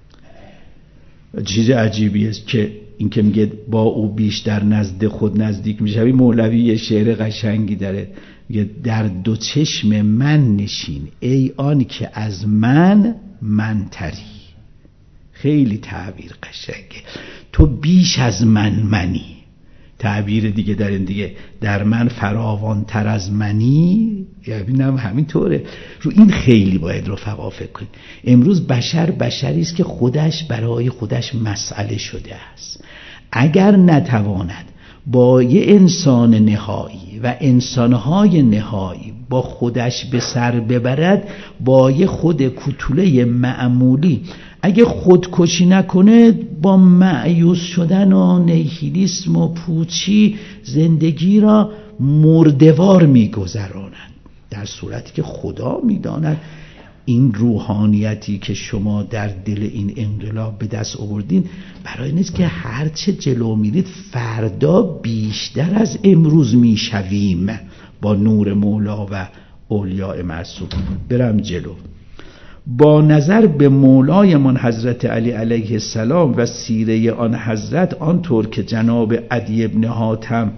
Speaker 1: چیز عجیبی است که این که میگه با او بیشتر نزد خود نزدیک میشه. مولوی یه شعر قشنگی داره، میگه در دو چشم من نشین ای آن که از من منتری. خیلی تعبیر قشنگه. تو بیش از منی. تعبیر دیگه در این دیگه، در من فراوانتر از منی، یعنی همینطوره. رو این خیلی باید رفقا فکر کنید. امروز بشری است که خودش برای خودش مسئله شده است. اگر نتواند با یه انسان نهایی و انسانهای نهایی با خودش به سر ببرد، با یه خود کوتوله معمولی اگه خودکشی نکنه، با مایوس شدن و نیهیلیسم و پوچی زندگی را مردوار میگذرانند. در صورتی که خدا میداند این روحانیتی که شما در دل این انقلاب به دست آوردین برای نیست که هرچه جلو میرید فردا بیشتر از امروز میشویم با نور مولا و اولیاء معصوم. برم جلو. با نظر به مولایمان حضرت علی علیه السلام و سیره آن حضرت، آنطور که جناب عدی ابن حاتم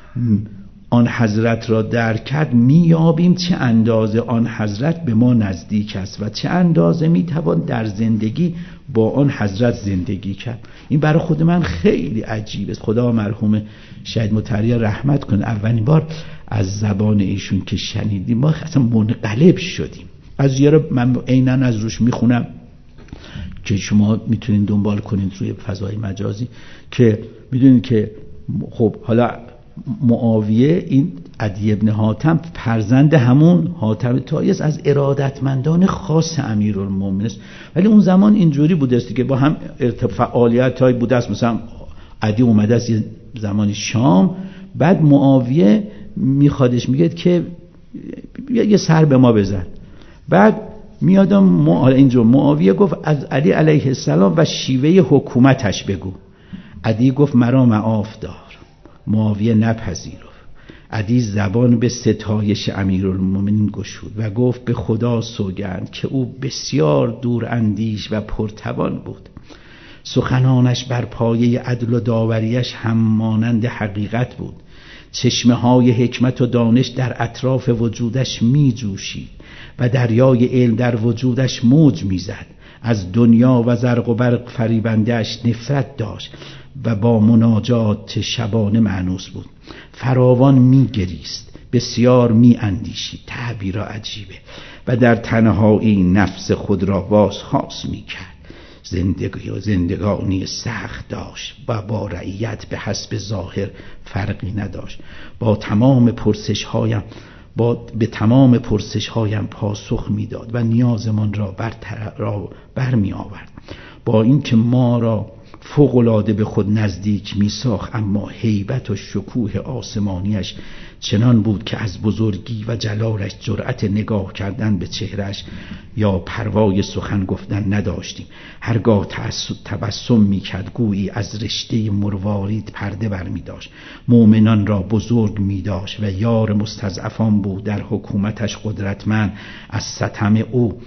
Speaker 1: آن حضرت را درک کرد، می‌یابیم چه اندازه آن حضرت به ما نزدیک است و چه اندازه میتوان در زندگی با آن حضرت زندگی کرد. این برای خود من خیلی عجیب است. خدا مرحوم شهید مطهری رحمت کنه، اولین بار از زبان ایشون که شنیدیم ما اصلا منقلب شدیم. از یه من عیناً از روش میخونم که شما میتونید دنبال کنید روی فضای مجازی، که میدونید که خب حالا معاویه این عدی ابن حاتم فرزند همون حاتم طایی است، از ارادتمندان خاص امیرالمومنین است. ولی اون زمان اینجوری بوده است که با هم فعالیت‌های بوده است. مثلا عدی اومده است یه زمانی شام، بعد معاویه میخوادش، میگه که یه سر به ما بزن. بعد میادم اینجا معاویه گفت از علی علیه السلام و شیوه حکومتش بگو. عدی گفت مرا معاف دار. معاویه نپذیرفت. عدی زبان به ستایش امیرالمومنین گشود و گفت به خدا سوگند که او بسیار دور اندیش و پرتوان بود. سخنانش بر پایه عدل و داوریش هم مانند حقیقت بود. چشمه های حکمت و دانش در اطراف وجودش می جوشید و دریای علم در وجودش موج می زد. از دنیا و زرق و برق فریبنده‌اش نفرت داشت و با مناجات شبانه مانوس بود. فراوان می گریست، بسیار می اندیشید، تعبیر عجیبه، و در تنهایی نفس خود را بازخواست می کرد. زندگانی سخت داشت و با رعیت به حسب ظاهر فرقی نداشت. به تمام پرسش‌هایم پاسخ میداد و نیازمان را برمی آورد. با اینکه ما را فوق‌العاده به خود نزدیک می‌ساخت، اما هیبت و شکوه آسمانیش چنان بود که از بزرگی و جلالش جرأت نگاه کردن به چهرهش یا پروای سخن گفتن نداشتیم. هرگاه تبسم می‌کرد گویی از رشته مروارید پرده برمی‌داشت. مؤمنان را بزرگ می‌داشت و یار مستضعفان بود. در حکومتش قدرتمند از ستم او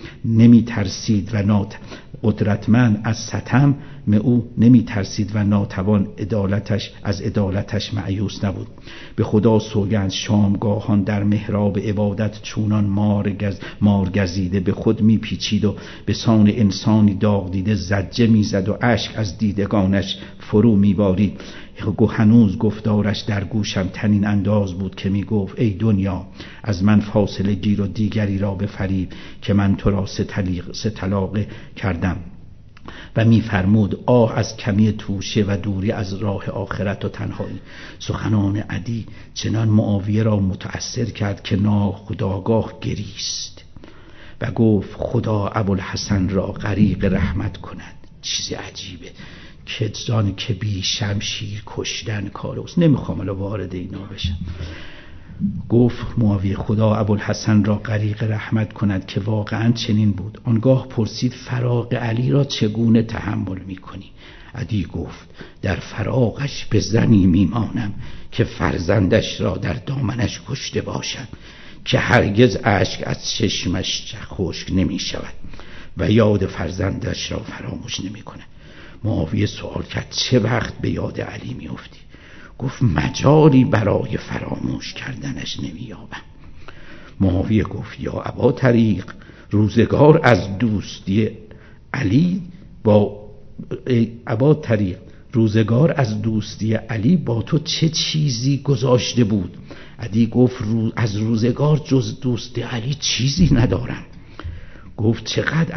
Speaker 1: نمی ترسید و ناتوان از عدالتش مایوس نبود. به خدا سوگند شامگاهان در محراب عبادت چونان مارگزیده به خود می پیچید و به سان انسانی داغ دیده زجه می زد و اشک از دیدگانش فرو می بارید. هنوز گفتارش در گوشم تنین انداز بود که می گفت ای دنیا، از من فاصله گیر و دیگری را بفریب که من تو را ستلاقه کردم. و می‌فرمود آه از کمی توشه و دوری از راه آخرت و تنهایی. سخنان عدی چنان معاویه را متأثر کرد که ناخودآگاه گریست و گفت خدا ابوالحسن را غریق رحمت کند. چیز عجیبه که جان که بی شمشیر کشتن کاروست. نمیخوام الان وارد اینا بشم. گفت معاویه خدا ابوالحسن را غریق رحمت کند که واقعا چنین بود. آنگاه پرسید فراق علی را چگونه تحمل میکنی؟ عدی گفت در فراقش به زنی میمانم که فرزندش را در دامنش کشته باشد، که هرگز اشک از چشمش خشک نمی شود و یاد فرزندش را فراموش نمی کند. معاویه سوال کرد چه وقت به یاد علی میافتی؟ گفت مجالی برای فراموش کردنش نمی‌یابم. معاویه گفت یا ابا طریق، روزگار از دوستی علی با ابا طریق، روزگار از دوستی علی با تو چه چیزی گذاشته بود؟ علی گفت از روزگار جز دوست علی چیزی ندارم. گفت چقدر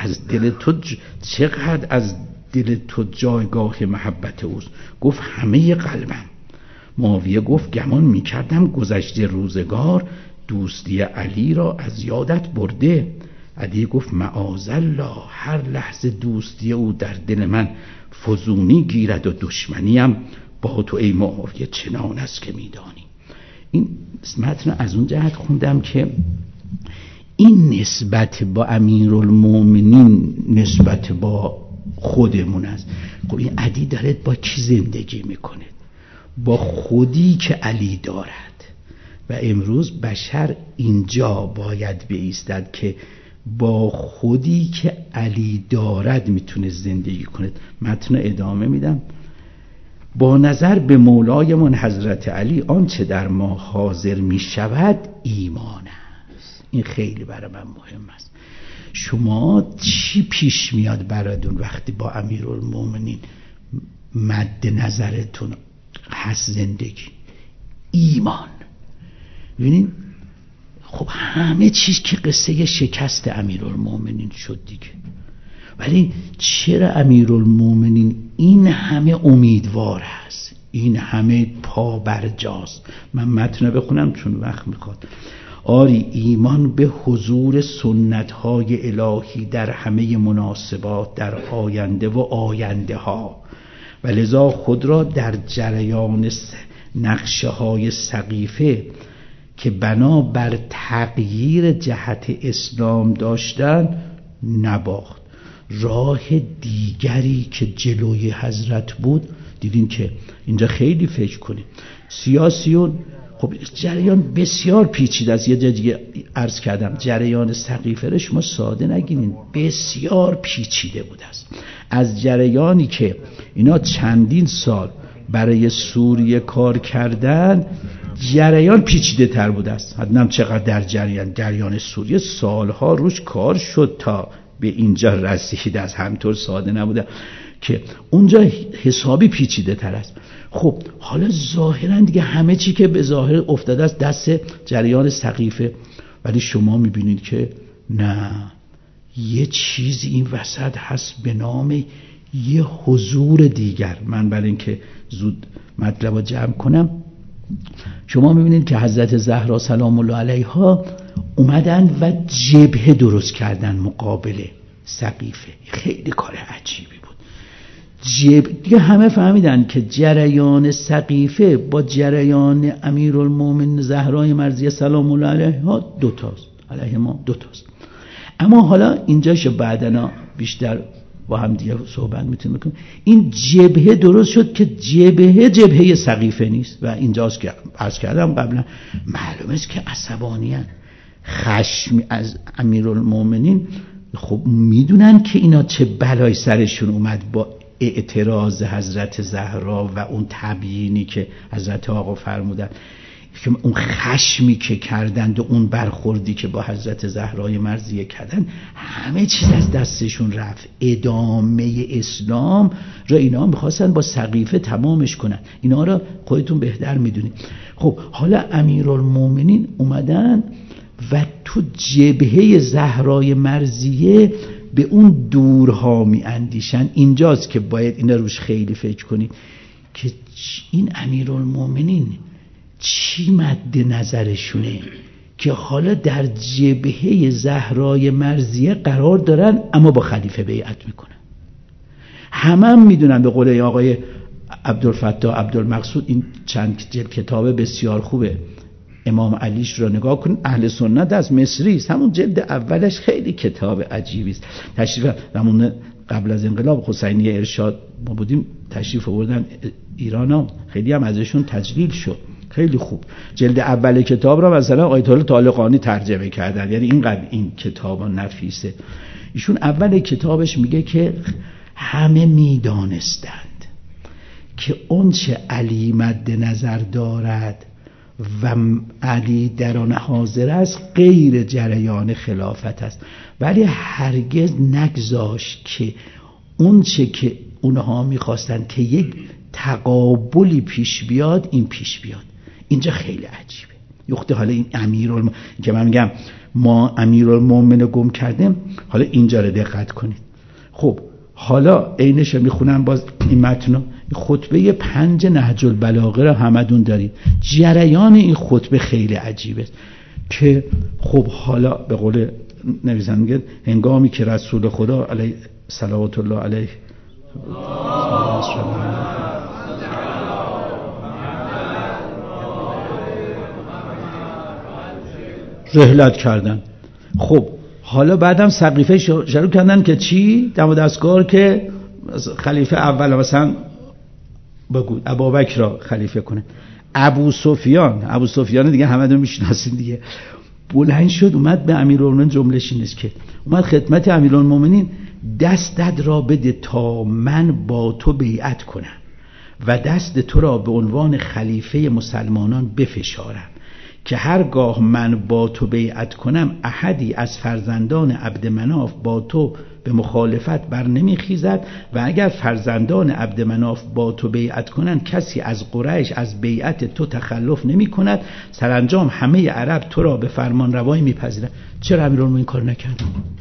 Speaker 1: از دل تو جایگاه محبت اوست؟ گفت همه قلبم. معاویه گفت گمان میکردم گذشته روزگار دوستی علی را از یادت برده. علی گفت معاذالله، هر لحظه دوستی او در دل من فزونی گیرد و دشمنیم با تو ای معاویه چنان است که میدانی. این متن از اون جهت خوندم که این نسبت با امیرالمومنین نسبت با خودمون است. خب این علی داره با کی زندگی میکنه؟ با خودی که علی دارد. و امروز بشر اینجا باید بایستد که با خودی که علی دارد میتونه زندگی کنه. متن ادامه میدم. با نظر به مولایمان حضرت علی آنچه در ما حاضر میشود ایمان است. این خیلی برای من مهم است. شما چی پیش میاد براتون وقتی با امیرالمومنین مد نظرتون هست؟ زندگی، ایمان. ببینید خب همه چیز که قصه شکست امیرالمومنین شد دیگه، ولی چرا امیرالمومنین این همه امیدوار هست، این همه پابرجاست؟ من متن بخونم چون وقت میخواد. آری ایمان به حضور سنت‌های الهی در همه مناسبات در آینده و آینده ها، و لذا خود را در جریان نقشه های سقیفه که بنا بر تغییر جهت اسلام داشتن نباخت. راه دیگری که جلوی حضرت بود، دیدین که اینجا خیلی فکر کنید سیاسیون، خب جریان بسیار پیچیده است. یه دیگه عرض کردم جریان سقیفه رو شما ساده نگیرین، بسیار پیچیده بوده است. از جریانی که اینا چندین سال برای سوریه کار کردن، جریان پیچیده تر بوده است. حدنم چقدر در جریان سوریه سالها روش کار شد تا به اینجا رسید، از همطور ساده نبوده که اونجا حسابی پیچیده تر است. خب حالا ظاهرا دیگه همه چی که به ظاهر افتاده است دست جریان سقیفه، ولی شما میبینید که نه، یه چیزی این وسط هست به نام یه حضور دیگر. من برای اینکه زود مطلب رو جمع کنم، شما میبینید که حضرت زهرا سلام الله علیها اومدن و جبهه درست کردن مقابل سقیفه. خیلی کار عجیبی بود. دیگه همه فهمیدن که جریان سقیفه با جریان امیرالمومنین زهرای مرضیه سلام الله علیها دوتاست، علیه ما دوتاست. اما حالا اینجاش بعدنا بیشتر با هم دیگه صحبت میتونیم بکنیم. این جبهه درست شد که جبهه سقیفه نیست و اینجاست که عرض کردم قبلا معلومه است که عصبانیت، خشم از امیرالمومنین. خب میدونن که اینا چه بلای سرشون اومد با اعتراض حضرت زهرا و اون تبیینی که حضرت آقا فرمودن، که اون خشمی که کردند و اون برخوردی که با حضرت زهرای مرضیه کردن، همه چیز از دستشون رفت. ادامه اسلام را اینا میخواستن با سقیفه تمامش کنن. اینا را خودتون بهتر میدونید. خب حالا امیرالمومنین اومدن و تو جبهه زهرای مرضیه به اون دورها می اندیشن. اینجاست که باید اینا روش خیلی فکر کنید که این امیرالمومنین چی مد نظرشونه که حالا در جبهه زهرای مرضیه قرار دارن اما با خلیفه بیعت میکنن. همه میدونن، به قول آقای عبدالفتاح عبدالمقصود، این چند جلد کتاب بسیار خوبه امام علیش را نگاه کن، اهل سنت از مصری است، همون جلد اولش خیلی کتاب عجیبی است. تشریف همون قبل از انقلاب حسینی ارشاد ما بودیم، تشریف آوردن ایران ها، خیلی هم ازشون تجلیل شد، خیلی خوب. جلد اول کتاب را مثلا آیت الله طالقانی ترجمه کردن، یعنی اینقدر این کتاب نفیسه. ایشون اول کتابش میگه که همه میدانستند که اون چه علی مد نظر دارد و علی در آن حاضر است غیر جریان خلافت است، ولی هرگز نگذاشت که اون چه که اونها میخواستن که یک تقابلی پیش بیاد، این پیش بیاد. اینجا خیلی عجیبه. یخته حالا این که من میگم ما امیرالمومنین رو گم کردیم، حالا اینجا رو دقت کنید. خب حالا عینش میخونم باز این متن، خطبه 5 نهج البلاغه رو همدون دارید. جریان این خطبه خیلی عجیبه که خب حالا به قول نویسنده میگه هنگامی که رسول خدا علیه صلوات الله علیه رحلت کردن. خب حالا بعدم سقیفه شروع کردن که چی؟ دم و دستگار که خلیفه اول مثلا بگو ابوبکر را خلیفه کنه. ابو سفیان دیگه همه میشناسین دیگه، بلند شد اومد به امیرالمومنین، جمله‌ش این است که اومد خدمت امیرالمومنین دستت را بده تا من با تو بیعت کنم و دست تو را به عنوان خلیفه مسلمانان بفشارم که هرگاه من با تو بیعت کنم احدی از فرزندان عبدمناف با تو به مخالفت بر نمیخیزد و اگر فرزندان عبدمناف با تو بیعت کنند کسی از قریش از بیعت تو تخلف نمی کند، سرانجام همه عرب تو را به فرمان روایی میپذیرند. چرا امیرالمومنین کار نکرد؟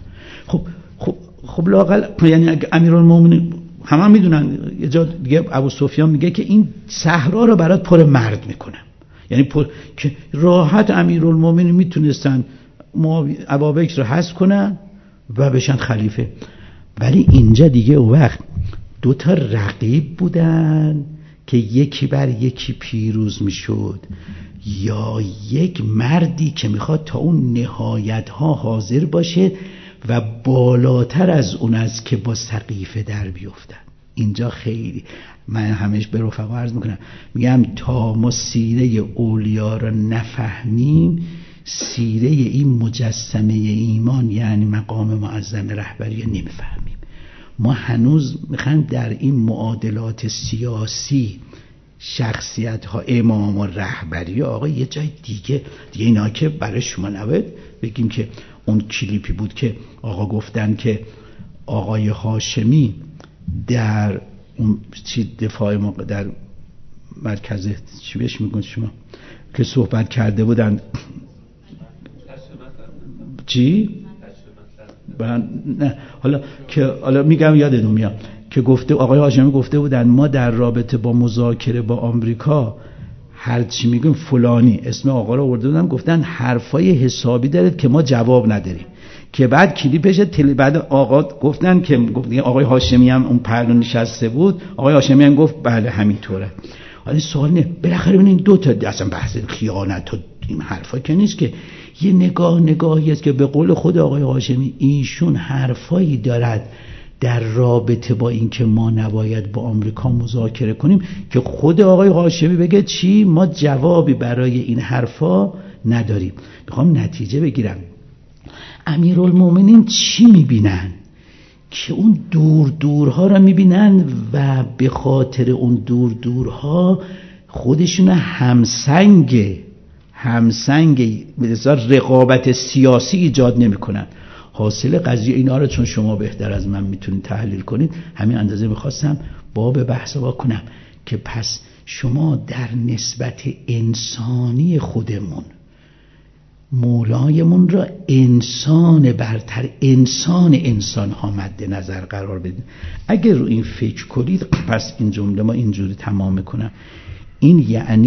Speaker 1: خب لااقل یعنی امیرالمومنین همه میدونن، یه جا دیگه ابو سفیان میگه که این صحرا رو برات پر مرد میکنم، یعنی که راحت امیرالمومنین میتونستن ابوبکر رو حذف کنن و بشن خلیفه. ولی اینجا دیگه اون وقت 2 تا رقیب بودن که یکی بر یکی پیروز میشد، یا یک مردی که میخواد تا اون نهایت ها حاضر باشه و بالاتر از اون است که با سقیفه در بیفتن. اینجا خیلی من همیشه به رفقا عرض میکنم، میگم تا ما سیره اولیا رو نفهمیم سیره این مجسمه ایمان یعنی مقام معظم رهبری نمیفهمیم. ما هنوز میخوایم در این معادلات سیاسی شخصیت ها امام و رهبری آقا یه جای دیگه اینا که برای شما نباید بگیم که اون کلیپی بود که آقا گفتن که آقای هاشمی در اون دفاع موقع در مرکز چی بهش میگن شما که صحبت کرده بودن چی؟ نه حالا میگم یادتون میاد که گفته آقای هاشمی گفته بودن ما در رابطه با مذاکره با آمریکا هر چی میگیم فلانی اسم آقا رو آورده بودن، گفتن حرفای حسابی دارید که ما جواب نداریم. که بعد کلیپش بعد آقا گفتن که آقای هاشمی هم اون پهلو نشسته بود، آقای هاشمی هم گفت بله همینطوره. حالا سوال نه بالاخره ببینید 2 تا اصلا بحث خیانت و این حرفا که نیست که یه نگاهی است که به قول خود آقای هاشمی ایشون حرفایی دارد در رابطه با این که ما نباید با آمریکا مذاکره کنیم که خود آقای هاشمی بگه چی؟ ما جوابی برای این حرفا نداریم. میخوام نتیجه بگیرم. امیرالمومنین چی میبینن؟ که اون دورها رو میبینن و به خاطر اون دورها خودشون همسنگ بسیار رقابت سیاسی ایجاد نمیکنن. حاصل قضیه اینا رو چون شما بهتر از من میتونید تحلیل کنید، همین اندازه میخواستم باب بحث با کنم که پس شما در نسبت انسانی خودمون مولایمون را انسان برتر، انسان ها مد نظر قرار بدید. اگر رو این فکر کنید پس این جمله ما اینجوری تمام کنم، این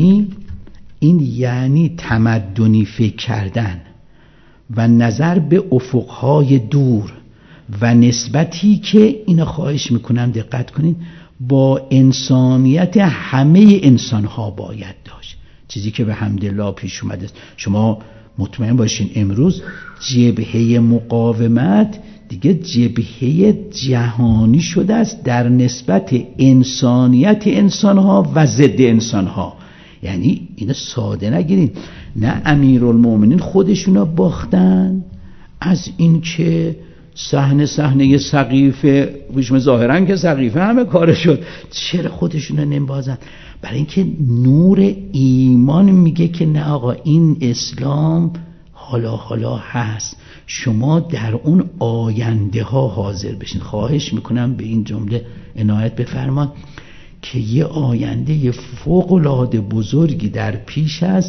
Speaker 1: یعنی تمدنی فکر کردن و نظر به افقهای دور و نسبتی که اینو خواهش میکنم دقت کنید با انسانیت همه انسانها باید داشت، چیزی که به حمدالله پیش اومده. شما مطمئن باشین امروز جبهه مقاومت دیگه جبهه جهانی شده است در نسبت انسانیت انسانها و ضد انسانها. یعنی اینو ساده نگیرین. نه امیرالمومنین خودشونا باختن از این که صحنه سقیفه بشم ظاهرا که سقیفه همه کار شد، چرا خودشونا نمیبازن؟ برای اینکه نور ایمان میگه که نه آقا این اسلام حالا هست. شما در اون آینده ها حاضر بشین. خواهش میکنم به این جمله عنایت بفرمایید که یه آینده فوق‌العاده بزرگی در پیش است.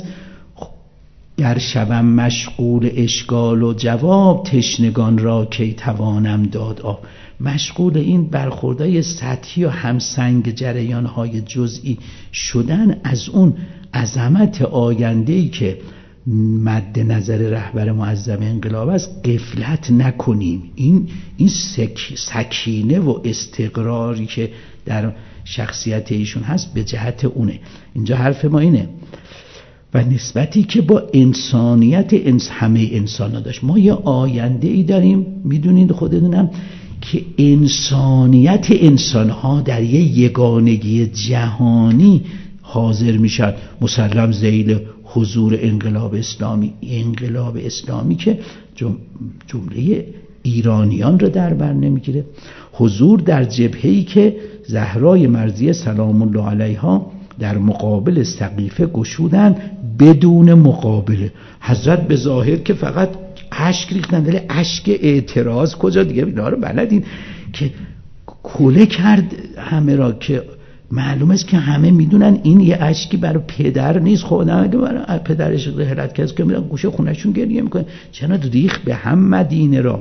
Speaker 1: گر شوم مشغول اشکال و جواب، تشنگان را کی توانم داد آب. مشغول این برخوردهای سطحی و همسنگ جریانهای جزئی شدن از اون عظمت آینده‌ای که مد نظر رهبر معظم انقلاب است غفلت نکنیم. این سکینه و استقراری که در شخصیت ایشون هست به جهت اونه. اینجا حرف ما اینه و نسبتی که با انسانیت همه انسان ها داشت. ما یه آینده ای داریم، میدونید خودتونم، که انسانیت انسان ها در یه یگانگی جهانی حاضر میشن، مسلم ذیل حضور انقلاب اسلامی. انقلاب اسلامی که جمله ایرانیان رو در بر نمیگیره، حضور در جبهه‌ای که زهرای مرضیه سلام الله علیها در مقابل سقیفه گشودن بدون مقابله. حضرت به ظاهر که فقط اشک ریختن، ولی اشک اعتراض کجا؟ دیگه اینا رو بلدین که کوله کرد همه را، که معلوم است که همه میدونن این یه اشکی برای پدر نیست. خب اگه برای پدرش رحلت کرد که میرن گوشه خونهشون گریه میکنه، چرا ریخ به هم مدینه را.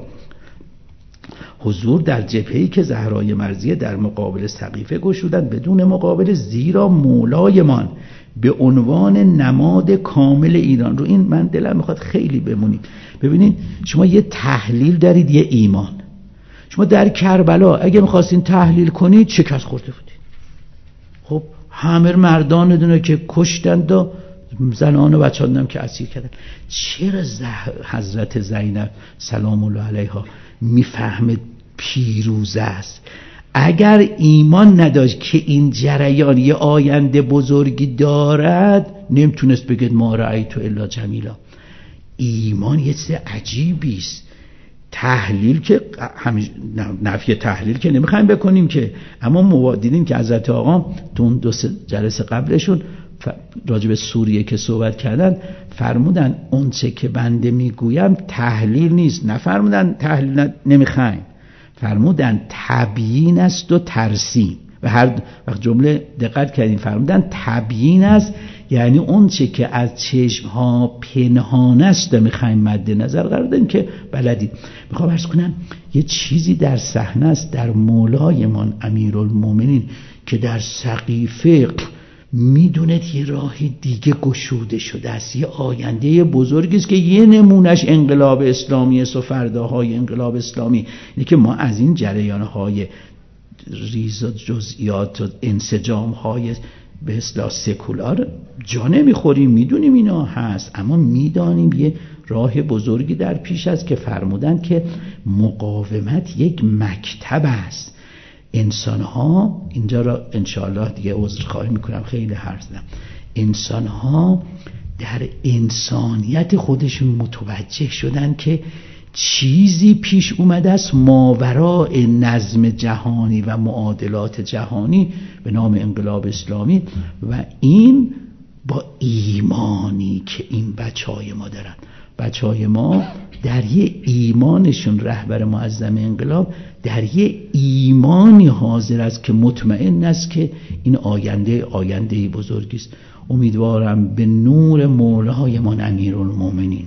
Speaker 1: حضور در جبهه‌ای که زهرای مرضیه در مقابل سقیفه گشودند بدون مقابله، زیرا مولایمان به عنوان نماد کامل ایران. رو این من دلم میخواد خیلی بمونیم. ببینید شما یه تحلیل دارید، یه ایمان. شما در کربلا اگه میخواستین تحلیل کنید شکست خورده بودید. خب همه مردان دونه که کشتند و زنان و بچه‌هان هم که اسیر کردن. چرا حضرت زینب سلام الله علیها میفهمه پیروز است؟ اگر ایمان نداشت که این جریان یه آینده بزرگی دارد نمیتونست بگید ما رأیت الا جمیلا. ایمان یه چیز عجیبی است. تحلیل که نفی تحلیل که نمیخوایم بکنیم که، اما دیدیم که حضرت آقا تو اون 2 جلسه قبلشون راجب سوریه که صحبت کردن فرمودن اون چه که بنده میگویم تحلیل نیست. نفرمودن تحلیل نمیخوایم، فرمودن تبیین است و ترسیم. و هر وقت جمله دقت کردین فرمودن تبیین است، یعنی اون چه که از چشم ها پنهان است میخوایم مد نظر قرار بدیم که بلدید. میخوام عرض کنم یه چیزی در صحنه است در مولایمان امیرالمومنین که در سقیفه میدونید یه راه دیگه گشوده شده است، یه آینده بزرگی است که یه نمونش انقلاب اسلامی است و فرداهای انقلاب اسلامی. اینه که ما از این جریانهای ریز و جزئیات و انسجامهای به اصطلاح سکولار جا نمیخوریم، میدونیم اینا هست، اما میدانیم یه راه بزرگی در پیش است که فرمودن که مقاومت یک مکتب است. انسان ها اینجا را انشاءالله دیگه عذرخواهی میکنم خیلی حرف زدم، انسان ها در انسانیت خودشون متوجه شدن که چیزی پیش اومده است ماوراء نظم جهانی و معادلات جهانی به نام انقلاب اسلامی، و این با ایمانی که این بچهای ما دارن. بچهای ما در یه ایمانشون رهبر معظم انقلاب در یه ایمانی حاضر است که مطمئن است که این آینده بزرگی است. امیدوارم به نور مولایمان امیرالمومنین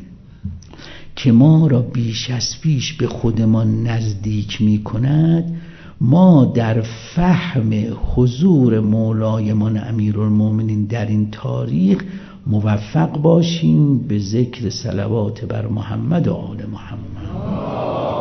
Speaker 1: که ما را بیش از پیش به خودمان نزدیک می کند، ما در فهم حضور مولایمان امیرالمومنین در این تاریخ موفق باشیم به ذکر صلوات بر محمد و آل محمد.